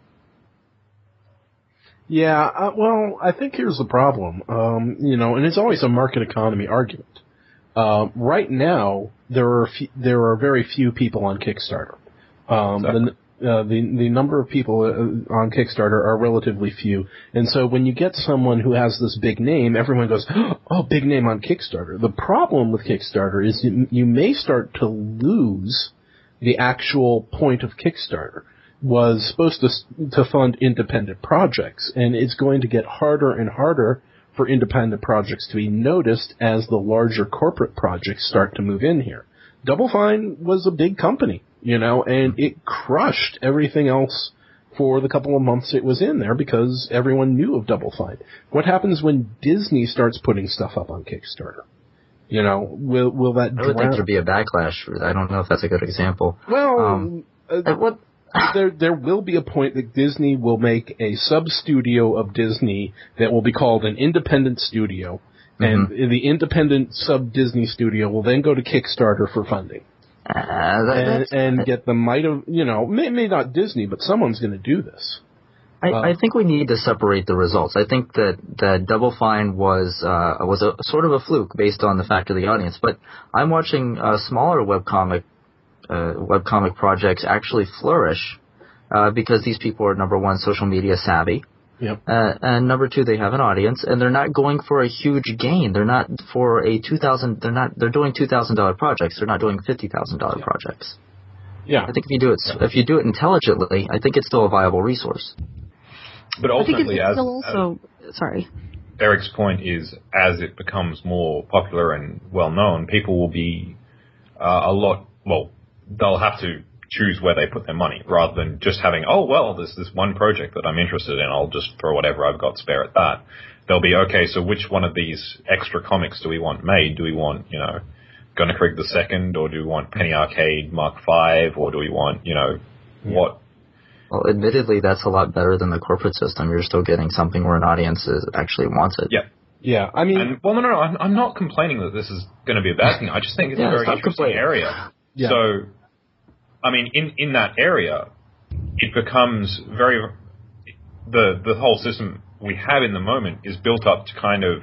Yeah, well, I think here's the problem, and it's always a market economy argument. Right now, there are very few people on Kickstarter. Exactly. The number of people on Kickstarter are relatively few, and so when you get someone who has this big name, everyone goes, "Oh, big name on Kickstarter." The problem with Kickstarter is you may start to lose the actual point of Kickstarter. Was supposed to fund independent projects, and it's going to get harder and harder for independent projects to be noticed as the larger corporate projects start to move in here. Double Fine was a big company, and it crushed everything else for the couple of months it was in there because everyone knew of Double Fine. What happens when Disney starts putting stuff up on Kickstarter? Will that I would think there'd be a backlash. I don't know if that's a good example. Well, There will be a point that Disney will make a sub-studio of Disney that will be called an independent studio, and the independent sub-Disney studio will then go to Kickstarter for funding. And get the might of, maybe not Disney, but someone's going to do this. I think we need to separate the results. I think that Double Fine was a sort of a fluke based on the fact of the audience, but I'm watching smaller webcomic projects actually flourish because these people are, number one, social media savvy, and number two, they have an audience, and they're not going for a huge gain. They're not for a they're doing $2,000 projects. They're not doing $50,000 projects. Yeah, I think if you do it intelligently, I think it's still a viable resource. But ultimately, sorry. Eric's point is, as it becomes more popular and well known, people will be they'll have to choose where they put their money rather than just having, there's this one project that I'm interested in, I'll just throw whatever I've got spare at that. They'll be, okay, so which one of these extra comics do we want made? Do we want, Gunner Craig II, or do we want Penny Arcade Mark V, or do we want, what? Well, admittedly, that's a lot better than the corporate system. You're still getting something where an audience actually wants it. Yeah. Yeah, I mean... no, I'm not complaining that this is going to be a bad thing. I just think it's a very interesting area. Yeah. So, I mean, in that area, it becomes the whole system we have in the moment is built up to kind of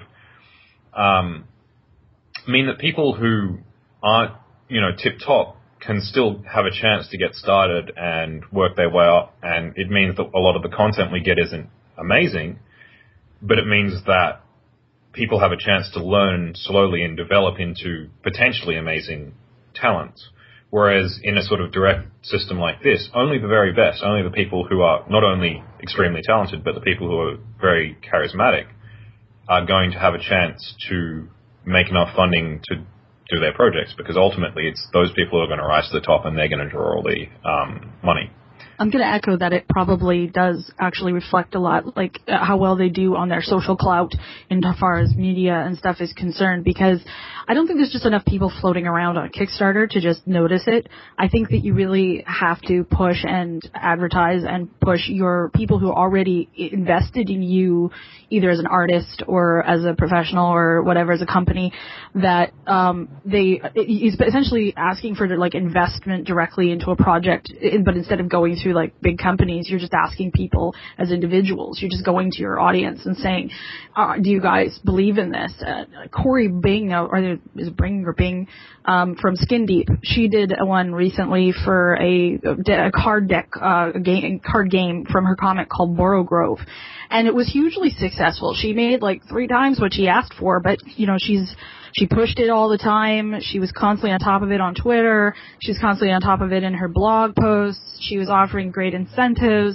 mean that people who aren't, tip-top can still have a chance to get started and work their way up, and it means that a lot of the content we get isn't amazing, but it means that people have a chance to learn slowly and develop into potentially amazing talents. Whereas in a sort of direct system like this, only the very best, only the people who are not only extremely talented, but the people who are very charismatic are going to have a chance to make enough funding to do their projects, because ultimately it's those people who are going to rise to the top and they're going to draw all the money. I'm going to echo that it probably does actually reflect a lot, like how well they do on their social clout in as far as media and stuff is concerned, because I don't think there's just enough people floating around on Kickstarter to just notice it. I think that you really have to push and advertise and push your people who already invested in you, either as an artist or as a professional or whatever, as a company, that he's essentially asking for like investment directly into a project, but instead of going through like big companies, you're just asking people as individuals. You're just going to your audience and saying, do you guys believe in this? Corey Bing, Bing, from Skin Deep, she did one recently for a card game from her comic called Borough Grove, and it was hugely successful. She made like 3 times what she asked for, but she pushed it all the time. She was constantly on top of it on Twitter. She was constantly on top of it in her blog posts. She was offering great incentives.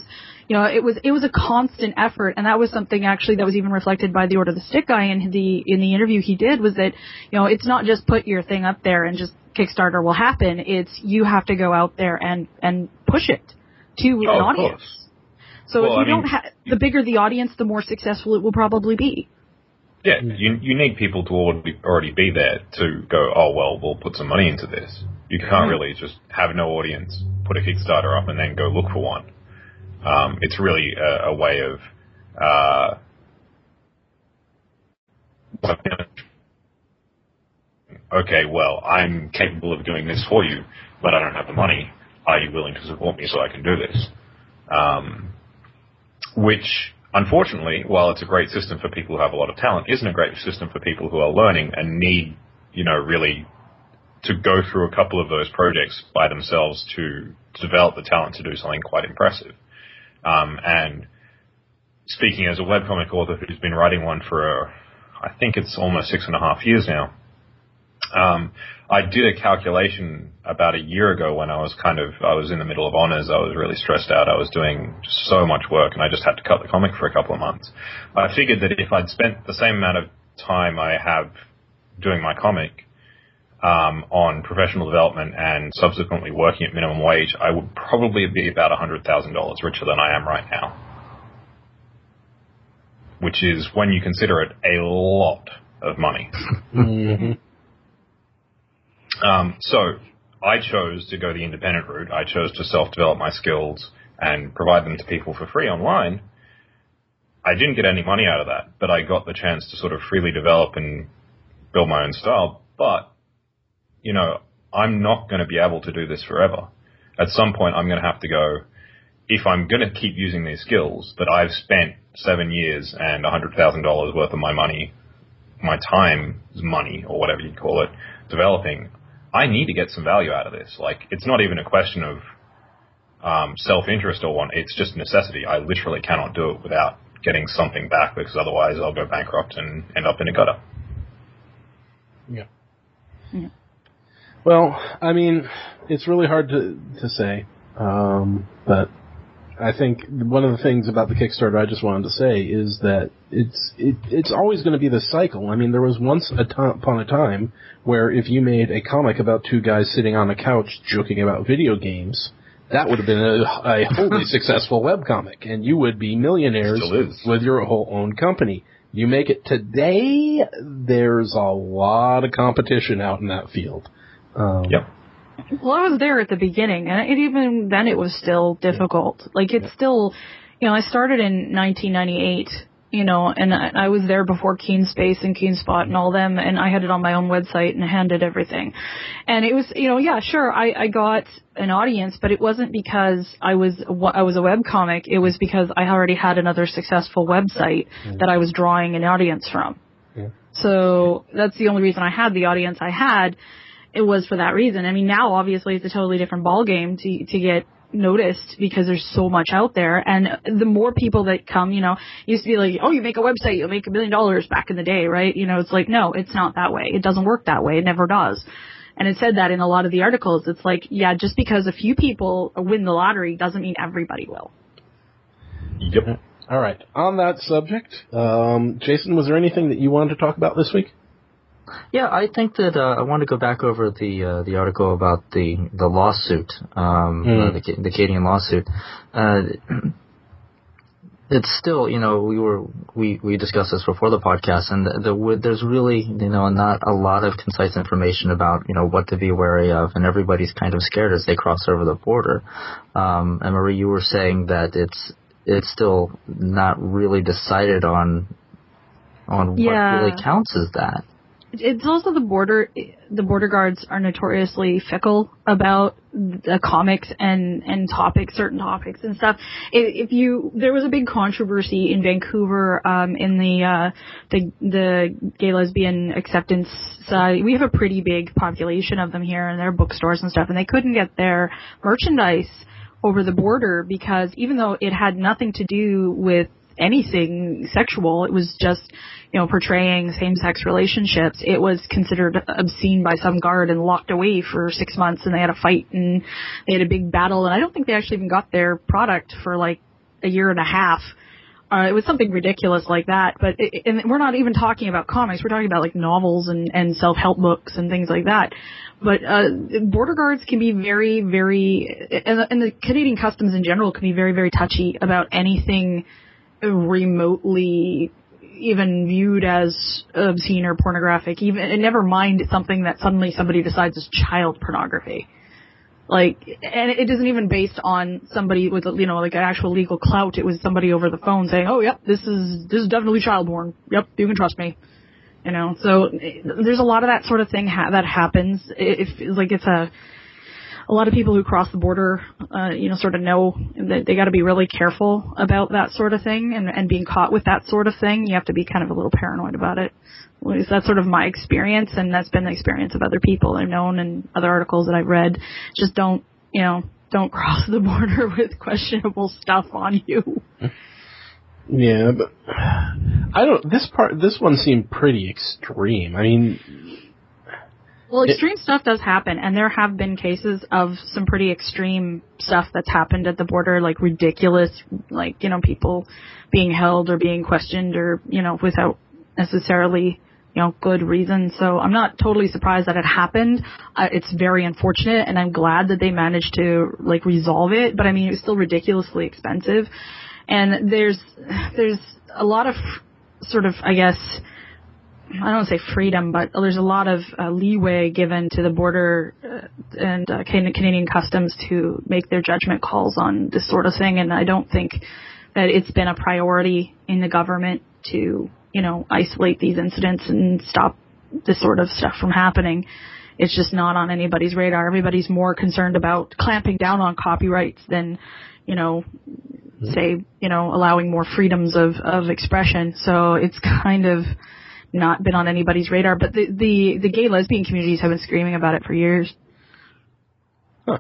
it was a constant effort, and that was something actually that was even reflected by the Order of the Stick guy in the interview he did, was that, it's not just put your thing up there and just Kickstarter will happen. It's you have to go out there and push it to an audience. So if you don't have, the bigger the audience, the more successful it will probably be. Yeah, you need people to already be there to go, oh, well, we'll put some money into this. You can't really just have no audience, put a Kickstarter up, and then go look for one. It's really a way of okay, well, I'm capable of doing this for you, but I don't have the money. Are you willing to support me so I can do this? Which, unfortunately, while it's a great system for people who have a lot of talent, isn't a great system for people who are learning and need, really to go through a couple of those projects by themselves to develop the talent to do something quite impressive. And speaking as a webcomic author who's been writing one for, I think it's almost 6.5 years now, I did a calculation about a year ago when I was in the middle of honors. I was really stressed out. I was doing so much work, and I just had to cut the comic for a couple of months. I figured that if I'd spent the same amount of time I have doing my comic on professional development and subsequently working at minimum wage, I would probably be about $100,000 richer than I am right now. Which is, when you consider it, a lot of money. Mm-hmm. So I chose to go the independent route. I chose to self-develop my skills and provide them to people for free online. I didn't get any money out of that, but I got the chance to sort of freely develop and build my own style. But, I'm not going to be able to do this forever. At some point, I'm going to have to go, if I'm going to keep using these skills that I've spent 7 years and $100,000 worth of my money, my time's money, or whatever you'd call it, developing, I need to get some value out of this. Like, it's not even a question of self-interest or one. It's just necessity. I literally cannot do it without getting something back, because otherwise I'll go bankrupt and end up in a gutter. Yeah. Well, I mean, it's really hard to say, but I think one of the things about the Kickstarter I just wanted to say is that it's always going to be this cycle. I mean, there was once upon a time where if you made a comic about two guys sitting on a couch joking about video games, that would have been a wholly successful webcomic, and you would be millionaires with your whole own company. You make it today, there's a lot of competition out in that field. Yep. Well, I was there at the beginning, and even then it was still difficult. Like, it's still, I started in 1998, and I was there before KeenSpace and KeenSpot and all them, and I had it on my own website and handled everything. And it was, sure, I got an audience, but it wasn't because I was a webcomic. It was because I already had another successful website that I was drawing an audience from. Yeah. So that's the only reason I had the audience I had. It was for that reason. I mean, now obviously it's a totally different ballgame to get noticed because there's so much out there, and the more people that come, it used to be like, oh, you make a website, you'll make $1 million back in the day, right? It's like, no, it's not that way. It doesn't work that way. It never does. And it said that in a lot of the articles. It's like, yeah, just because a few people win the lottery doesn't mean everybody will. Yep. All right. On that subject, Jason, was there anything that you wanted to talk about this week? Yeah, I think that I want to go back over the article about the lawsuit, the Cadian lawsuit. It's still, we discussed this before the podcast, and there's really, not a lot of concise information about, what to be wary of, and everybody's kind of scared as they cross over the border. And Marie, you were saying that it's still not really decided on what really counts as that. It's also the border guards are notoriously fickle about the comics and topics, certain topics and stuff. There was a big controversy in Vancouver, in the gay lesbian acceptance side. We have a pretty big population of them here, and their bookstores and stuff, and they couldn't get their merchandise over the border because even though it had nothing to do with anything sexual, it was just, portraying same-sex relationships, it was considered obscene by some guard and locked away for 6 months, and they had a fight, and they had a big battle, and I don't think they actually even got their product for, a year and a half. It was something ridiculous like that, and we're not even talking about comics. We're talking about like novels and self-help books and things like that. But border guards can be very, very, and the Canadian Customs in general can be very, very touchy about anything remotely even viewed as obscene or pornographic. Even, and never mind something that suddenly somebody decides is child pornography. Like, and it isn't even based on somebody with, you know, like an actual legal clout. It was somebody over the phone saying, "Oh, yep, this is definitely child porn. Yep, you can trust me." You know, so there's a lot of that sort of thing that happens. It's a lot of people who cross the border, you know, sort of know that they got to be really careful about that sort of thing, and being caught with that sort of thing, you have to be kind of a little paranoid about it. At least that's sort of my experience, and that's been the experience of other people I've known and other articles that I've read. Just don't cross the border with questionable stuff on you. Yeah, but this one seemed pretty extreme. I mean, well, extreme stuff does happen, and there have been cases of some pretty extreme stuff that's happened at the border, like ridiculous, like, you know, people being held or being questioned or, you know, without necessarily, you know, good reason. So I'm not totally surprised that it happened. It's very unfortunate, and I'm glad that they managed to, like, resolve it, but I mean, it was still ridiculously expensive. And there's a lot of sort of, I guess, I don't want to say freedom, but there's a lot of leeway given to the border and Canadian Customs to make their judgment calls on this sort of thing. And I don't think that it's been a priority in the government to, you know, isolate these incidents and stop this sort of stuff from happening. It's just not on anybody's radar. Everybody's more concerned about clamping down on copyrights than, you know, say, you know, allowing more freedoms of expression. So it's kind of not been on anybody's radar, but the gay lesbian communities have been screaming about it for years. Huh.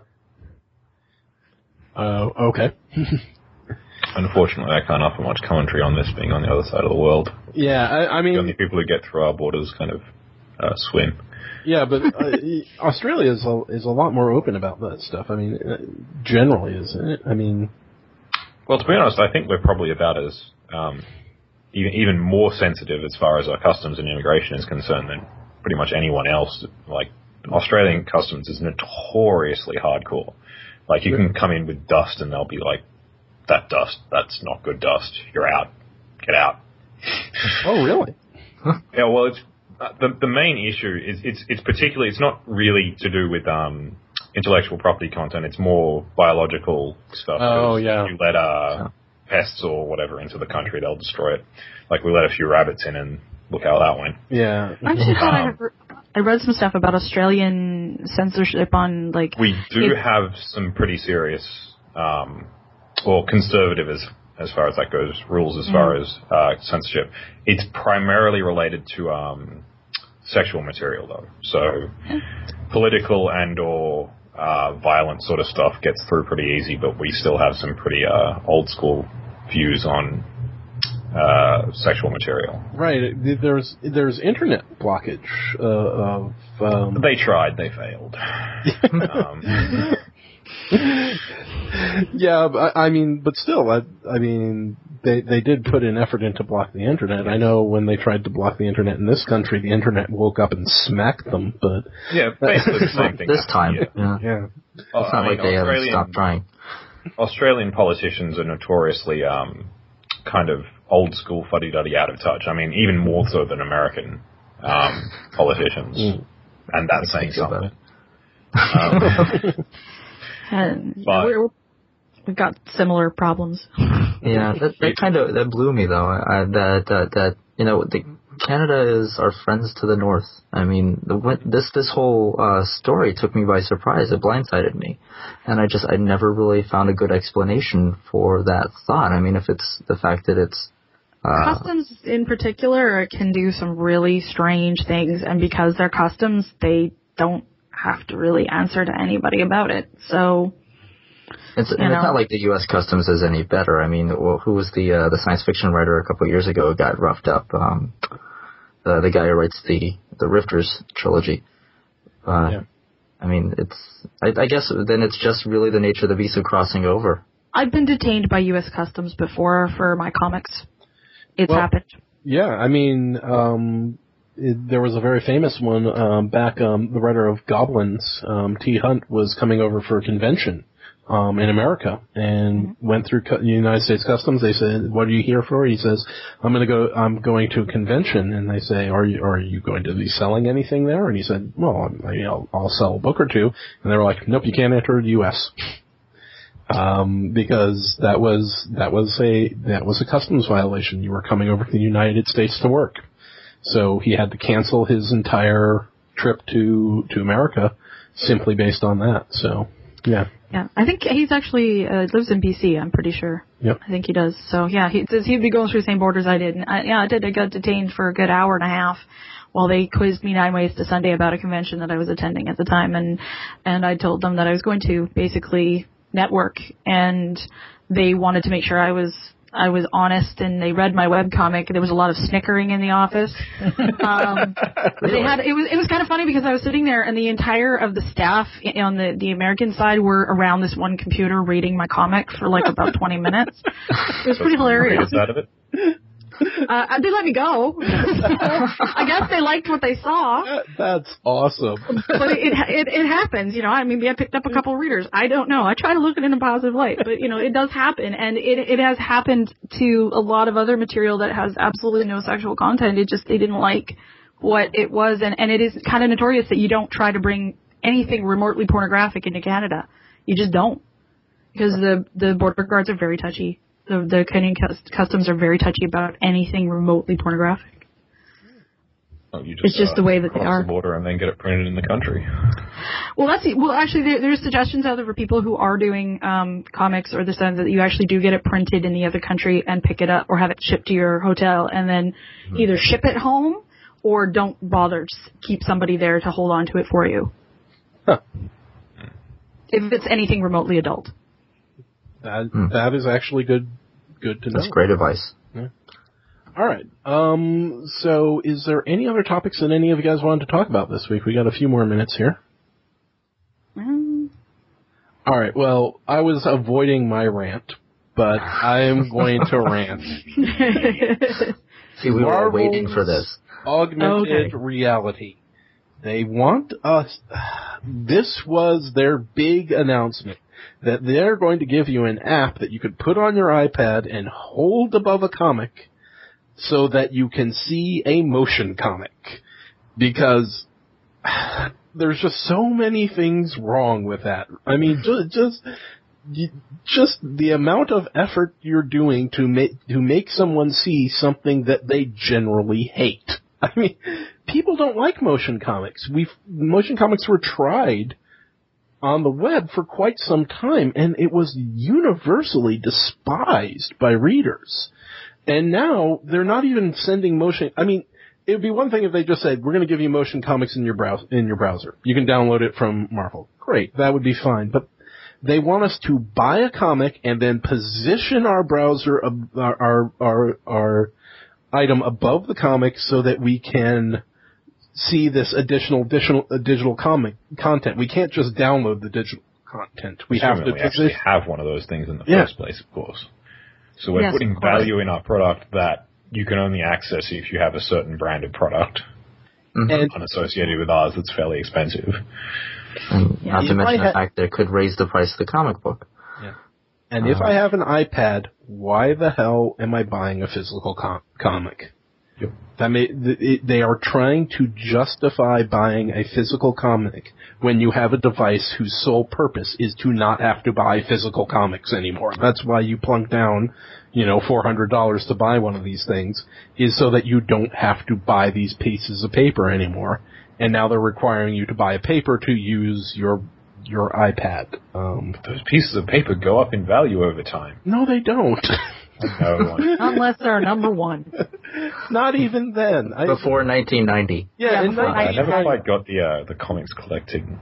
Okay. Unfortunately, I can't offer much commentary on this being on the other side of the world. Yeah, I mean, the only people who get through our borders kind of swim. Yeah, but Australia is a lot more open about that stuff. I mean, generally, isn't it? I mean, well, to be honest, I think we're probably about as even more sensitive as far as our customs and immigration is concerned than pretty much anyone else. Like, Australian customs is notoriously hardcore. Like, you can come in with dust and they'll be like, "That dust, that's not good dust. You're out. Get out." Oh, really? Yeah, well, it's the main issue is it's not really to do with intellectual property content. It's more biological stuff. Oh, yeah. You let pests or whatever into the country, they'll destroy it. Like, we let a few rabbits in, and look how that went. Yeah. I actually thought I read some stuff about Australian censorship on, like... We do have some pretty serious, or conservative as far as that goes, rules as far as censorship. It's primarily related to sexual material, though. So political and or violent sort of stuff gets through pretty easy, but we still have some pretty old school views on sexual material. Right. There's internet blockage of. They tried. They failed. Yeah, I mean, but still, I mean, they did put an effort in to block the internet. I know when they tried to block the internet in this country, the internet woke up and smacked them. But yeah, basically the same thing. This time, yeah. It's not like they haven't stopped trying. Australian politicians are notoriously kind of old school, fuddy-duddy, out of touch. I mean, even more so than American politicians, and that's saying something. And we've got similar problems. Yeah, that blew me though. That you know, Canada is our friends to the north. I mean, this whole story took me by surprise. It blindsided me, and I never really found a good explanation for that thought. I mean, if it's the fact that it's customs in particular can do some really strange things, and because they're customs, they don't have to really answer to anybody about it. So it's not like the U.S. Customs is any better. I mean, who was the science fiction writer a couple of years ago who got roughed up? The guy who writes the Rifters trilogy. I mean, I guess then it's just really the nature of the beast of crossing over. I've been detained by U.S. Customs before for my comics. It's happened. Yeah, I mean, there was a very famous one back. The writer of Goblins, T. Hunt, was coming over for a convention in America and went through the United States Customs. They said, "What are you here for?" He says, I'm going to a convention." And they say, "Are you going to be selling anything there?" And he said, "Well, I'll sell a book or two." And they were like, "Nope, you can't enter the U.S." Because that was a customs violation. You were coming over to the United States to work. So he had to cancel his entire trip to America simply based on that. So, yeah. Yeah, I think he's actually lives in BC, I'm pretty sure. Yep. I think he does. So, yeah, he says he'd be going through the same borders I did. And I did. I got detained for a good hour and a half while they quizzed me 9 ways to Sunday about a convention that I was attending at the time. And I told them that I was going to basically network, and they wanted to make sure I was honest, and they read my webcomic. There was a lot of snickering in the office. They had it was kind of funny because I was sitting there, and the entire of the staff on the American side were around this one computer reading my comic for like about 20 minutes. It was pretty hilarious. Out of it? They let me go. I guess they liked what they saw. That's awesome. But it happens, you know. I mean, I picked up a couple of readers. I don't know. I try to look at it in a positive light, but you know, it does happen, and it has happened to a lot of other material that has absolutely no sexual content. It just they didn't like what it was, and it is kind of notorious that you don't try to bring anything remotely pornographic into Canada. You just don't, because the border guards are very touchy. The Canadian customs are very touchy about anything remotely pornographic. Oh, you it's just the way that they are. Cross the border and then get it printed in the country. Well, actually, there's suggestions out there for people who are doing comics or the sense that you actually do get it printed in the other country and pick it up or have it shipped to your hotel and then either ship it home or don't bother. Just keep somebody there to hold on to it for you. Huh. If it's anything remotely adult. That is actually good to know. That's great advice. Yeah. All right. So is there any other topics that any of you guys wanted to talk about this week? We got a few more minutes here. All right. Well, I was avoiding my rant, but I am going to rant. See, we were all waiting for this. Augmented reality. They want us... This was their big announcement. That they're going to give you an app that you could put on your iPad and hold above a comic so that you can see a motion comic. Because there's just so many things wrong with that. I mean, just the amount of effort you're doing to make someone see something that they generally hate. I mean, people don't like motion comics. Motion comics were tried on the web for quite some time, and it was universally despised by readers. And now they're not even sending motion. I mean, it would be one thing if they just said, "We're going to give you motion comics in your browser. You can download it from Marvel." Great, that would be fine. But they want us to buy a comic and then position our browser, our item above the comic so that we can see this additional digital comic content. We can't just download the digital content. We have to actually have one of those things in the first place, of course. So we're putting value in our product that you can only access if you have a certain branded product and unassociated with ours that's fairly expensive. And not to mention the fact that it could raise the price of the comic book. Yeah. And if I have an iPad, why the hell am I buying a physical comic? Yep. They are trying to justify buying a physical comic when you have a device whose sole purpose is to not have to buy physical comics anymore. That's why you plunk down, $400 to buy one of these things, is so that you don't have to buy these pieces of paper anymore. And now they're requiring you to buy a paper to use your iPad. Those pieces of paper go up in value over time. No, they don't. Unless they're number one. Not even then. Before 1990. Yeah, I never quite got the comics collecting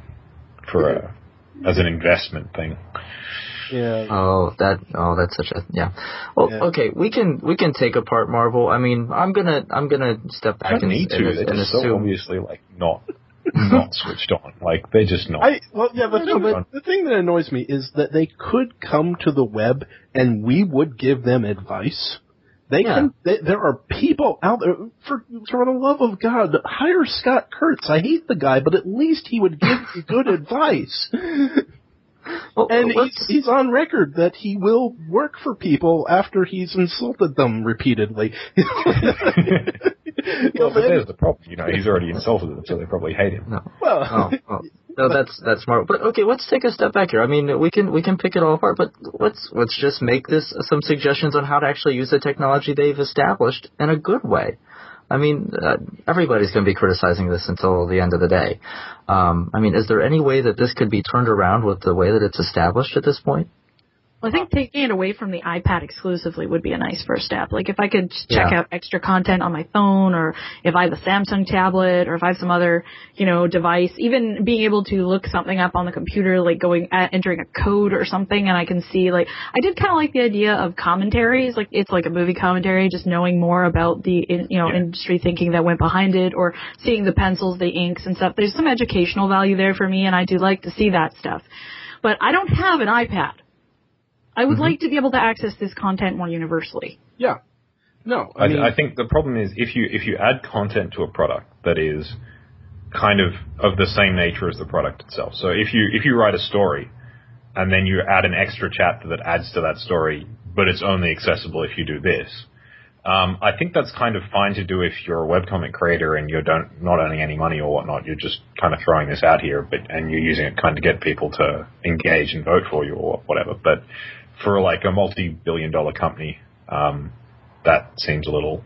as an investment thing. Yeah. That's such a Well, okay, we can take apart Marvel. I mean, I'm gonna step back and assume so obviously not not switched on. Like, they're just not. The thing that annoys me is that they could come to the web and we would give them advice. There are people out there, for the love of God, hire Scott Kurtz. I hate the guy, but at least he would give you good advice. Well, and he's on record that he will work for people after he's insulted them repeatedly. Well, but there's the problem. He's already insulted them, so they probably hate him. No. No, that's smart. But okay, let's take a step back here. I mean, we can pick it all apart, but let's just make this some suggestions on how to actually use the technology they've established in a good way. I mean, everybody's going to be criticizing this until the end of the day. I mean, is there any way that this could be turned around with the way that it's established at this point? Well, I think taking it away from the iPad exclusively would be a nice first step. Like, if I could check out extra content on my phone, or if I have a Samsung tablet, or if I have some other, device, even being able to look something up on the computer, like entering a code or something, and I can see, like, I did kind of like the idea of commentaries, like, it's like a movie commentary, just knowing more about the, industry thinking that went behind it, or seeing the pencils, the inks and stuff. There's some educational value there for me, and I do like to see that stuff. But I don't have an iPad. I would like to be able to access this content more universally. Yeah. No, I think the problem is if you add content to a product that is kind of the same nature as the product itself. So if you write a story and then you add an extra chapter that adds to that story, but it's only accessible if you do this, I think that's kind of fine to do if you're a webcomic creator and you're not earning any money or whatnot. You're just kind of throwing this out here, and you're using it kind of to get people to engage and vote for you or whatever. But for like a multi-billion-dollar company, that seems a little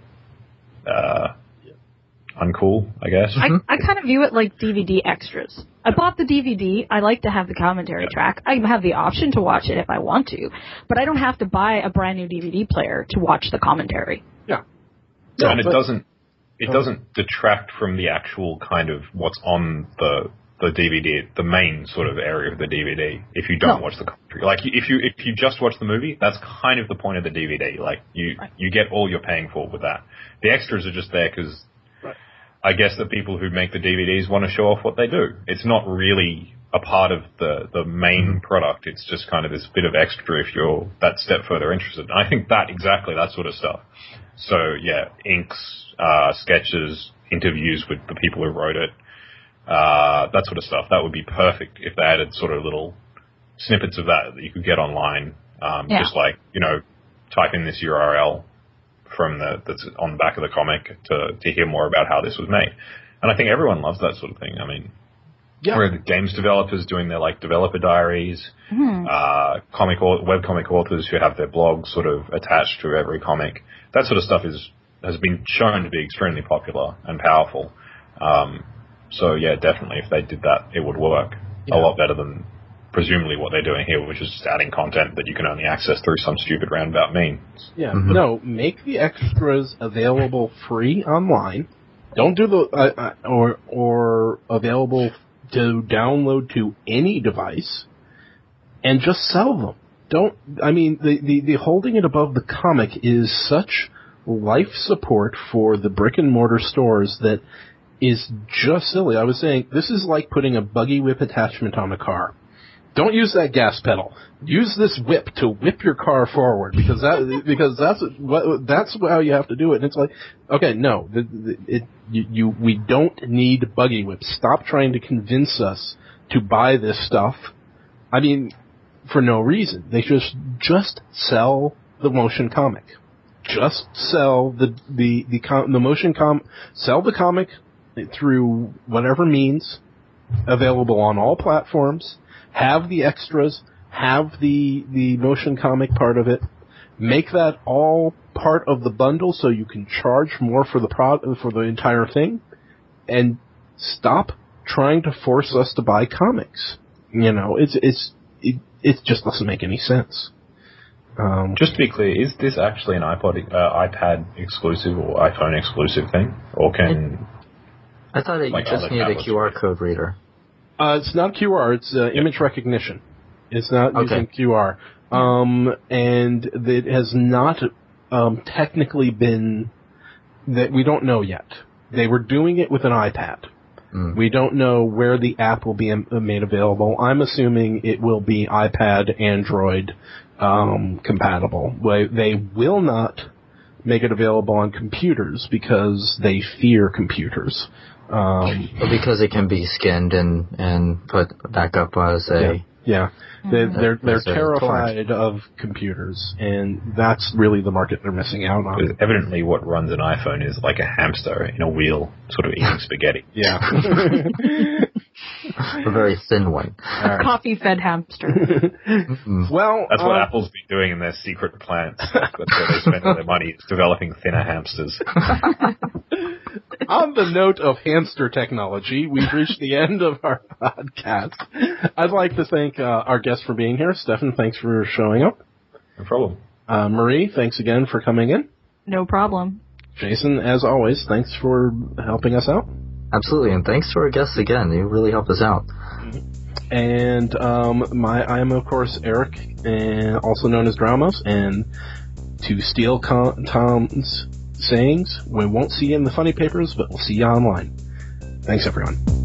uncool, I guess. I kind of view it like DVD extras. I bought the DVD. I like to have the commentary track. I have the option to watch it if I want to, but I don't have to buy a brand new DVD player to watch the commentary. Yeah. And it doesn't detract from the actual kind of what's on the DVD, the main sort of area of the DVD, if you don't watch the commentary. Like, if you just watch the movie, that's kind of the point of the DVD. Like, you get all you're paying for with that. The extras are just there because I guess the people who make the DVDs want to show off what they do. It's not really a part of the main product. It's just kind of this bit of extra if you're that step further interested. And I think that sort of stuff. So, yeah, inks, sketches, interviews with the people who wrote it, that sort of stuff. That would be perfect if they added sort of little snippets of that you could get online. Just like, type in this URL that's on the back of the comic to hear more about how this was made. And I think everyone loves that sort of thing. I mean, where the games developers doing their like developer diaries, webcomic authors who have their blogs sort of attached to every comic. That sort of stuff has been shown to be extremely popular and powerful. So yeah, definitely if they did that, it would work a lot better than presumably what they're doing here, which is just adding content that you can only access through some stupid roundabout means. Yeah, no, make the extras available free online. Don't do the or available to download to any device, and just sell them. The holding it above the comic is such life support for the brick and mortar stores that is just silly. I was saying, this is like putting a buggy whip attachment on a car. Don't use that gas pedal. Use this whip to whip your car forward, because that's how you have to do it. And it's like, okay, no, we don't need buggy whips. Stop trying to convince us to buy this stuff. I mean, for no reason. They just sell the motion comic. Just sell the motion sell the comic through whatever means, available on all platforms. Have the extras, have the motion comic part of it, make that all part of the bundle so you can charge more for the entire thing, and stop trying to force us to buy comics. It just doesn't make any sense. Just to be clear, is this actually an iPad exclusive or iPhone exclusive thing, or can? I thought you just needed a QR code reader. It's not QR. It's image recognition. It's not using QR. And it has not technically been that we don't know yet. They were doing it with an iPad. We don't know where the app will be made available. I'm assuming it will be iPad, Android compatible. They will not make it available on computers because they fear computers. Because it can be skinned and put back up as a... Yeah. They're terrified of computers, and that's really the market they're missing out on. Evidently what runs an iPhone is like a hamster in a wheel, sort of eating spaghetti. Yeah. A very thin one. A coffee-fed hamster. Well, that's what Apple's been doing in their secret plans. That's where they spend all their money, is developing thinner hamsters. On the note of hamster technology, we've reached the end of our podcast. I'd like to thank our guest for being here. Stefan, thanks for showing up. No problem. Marie, thanks again for coming in. No problem. Jason, as always, thanks for helping us out. Absolutely, and thanks to our guests again. You really helped us out. And I am, of course, Eric, and also known as Dramos, and to steal Tom's sayings, we won't see you in the funny papers, but we'll see you online. Thanks, everyone.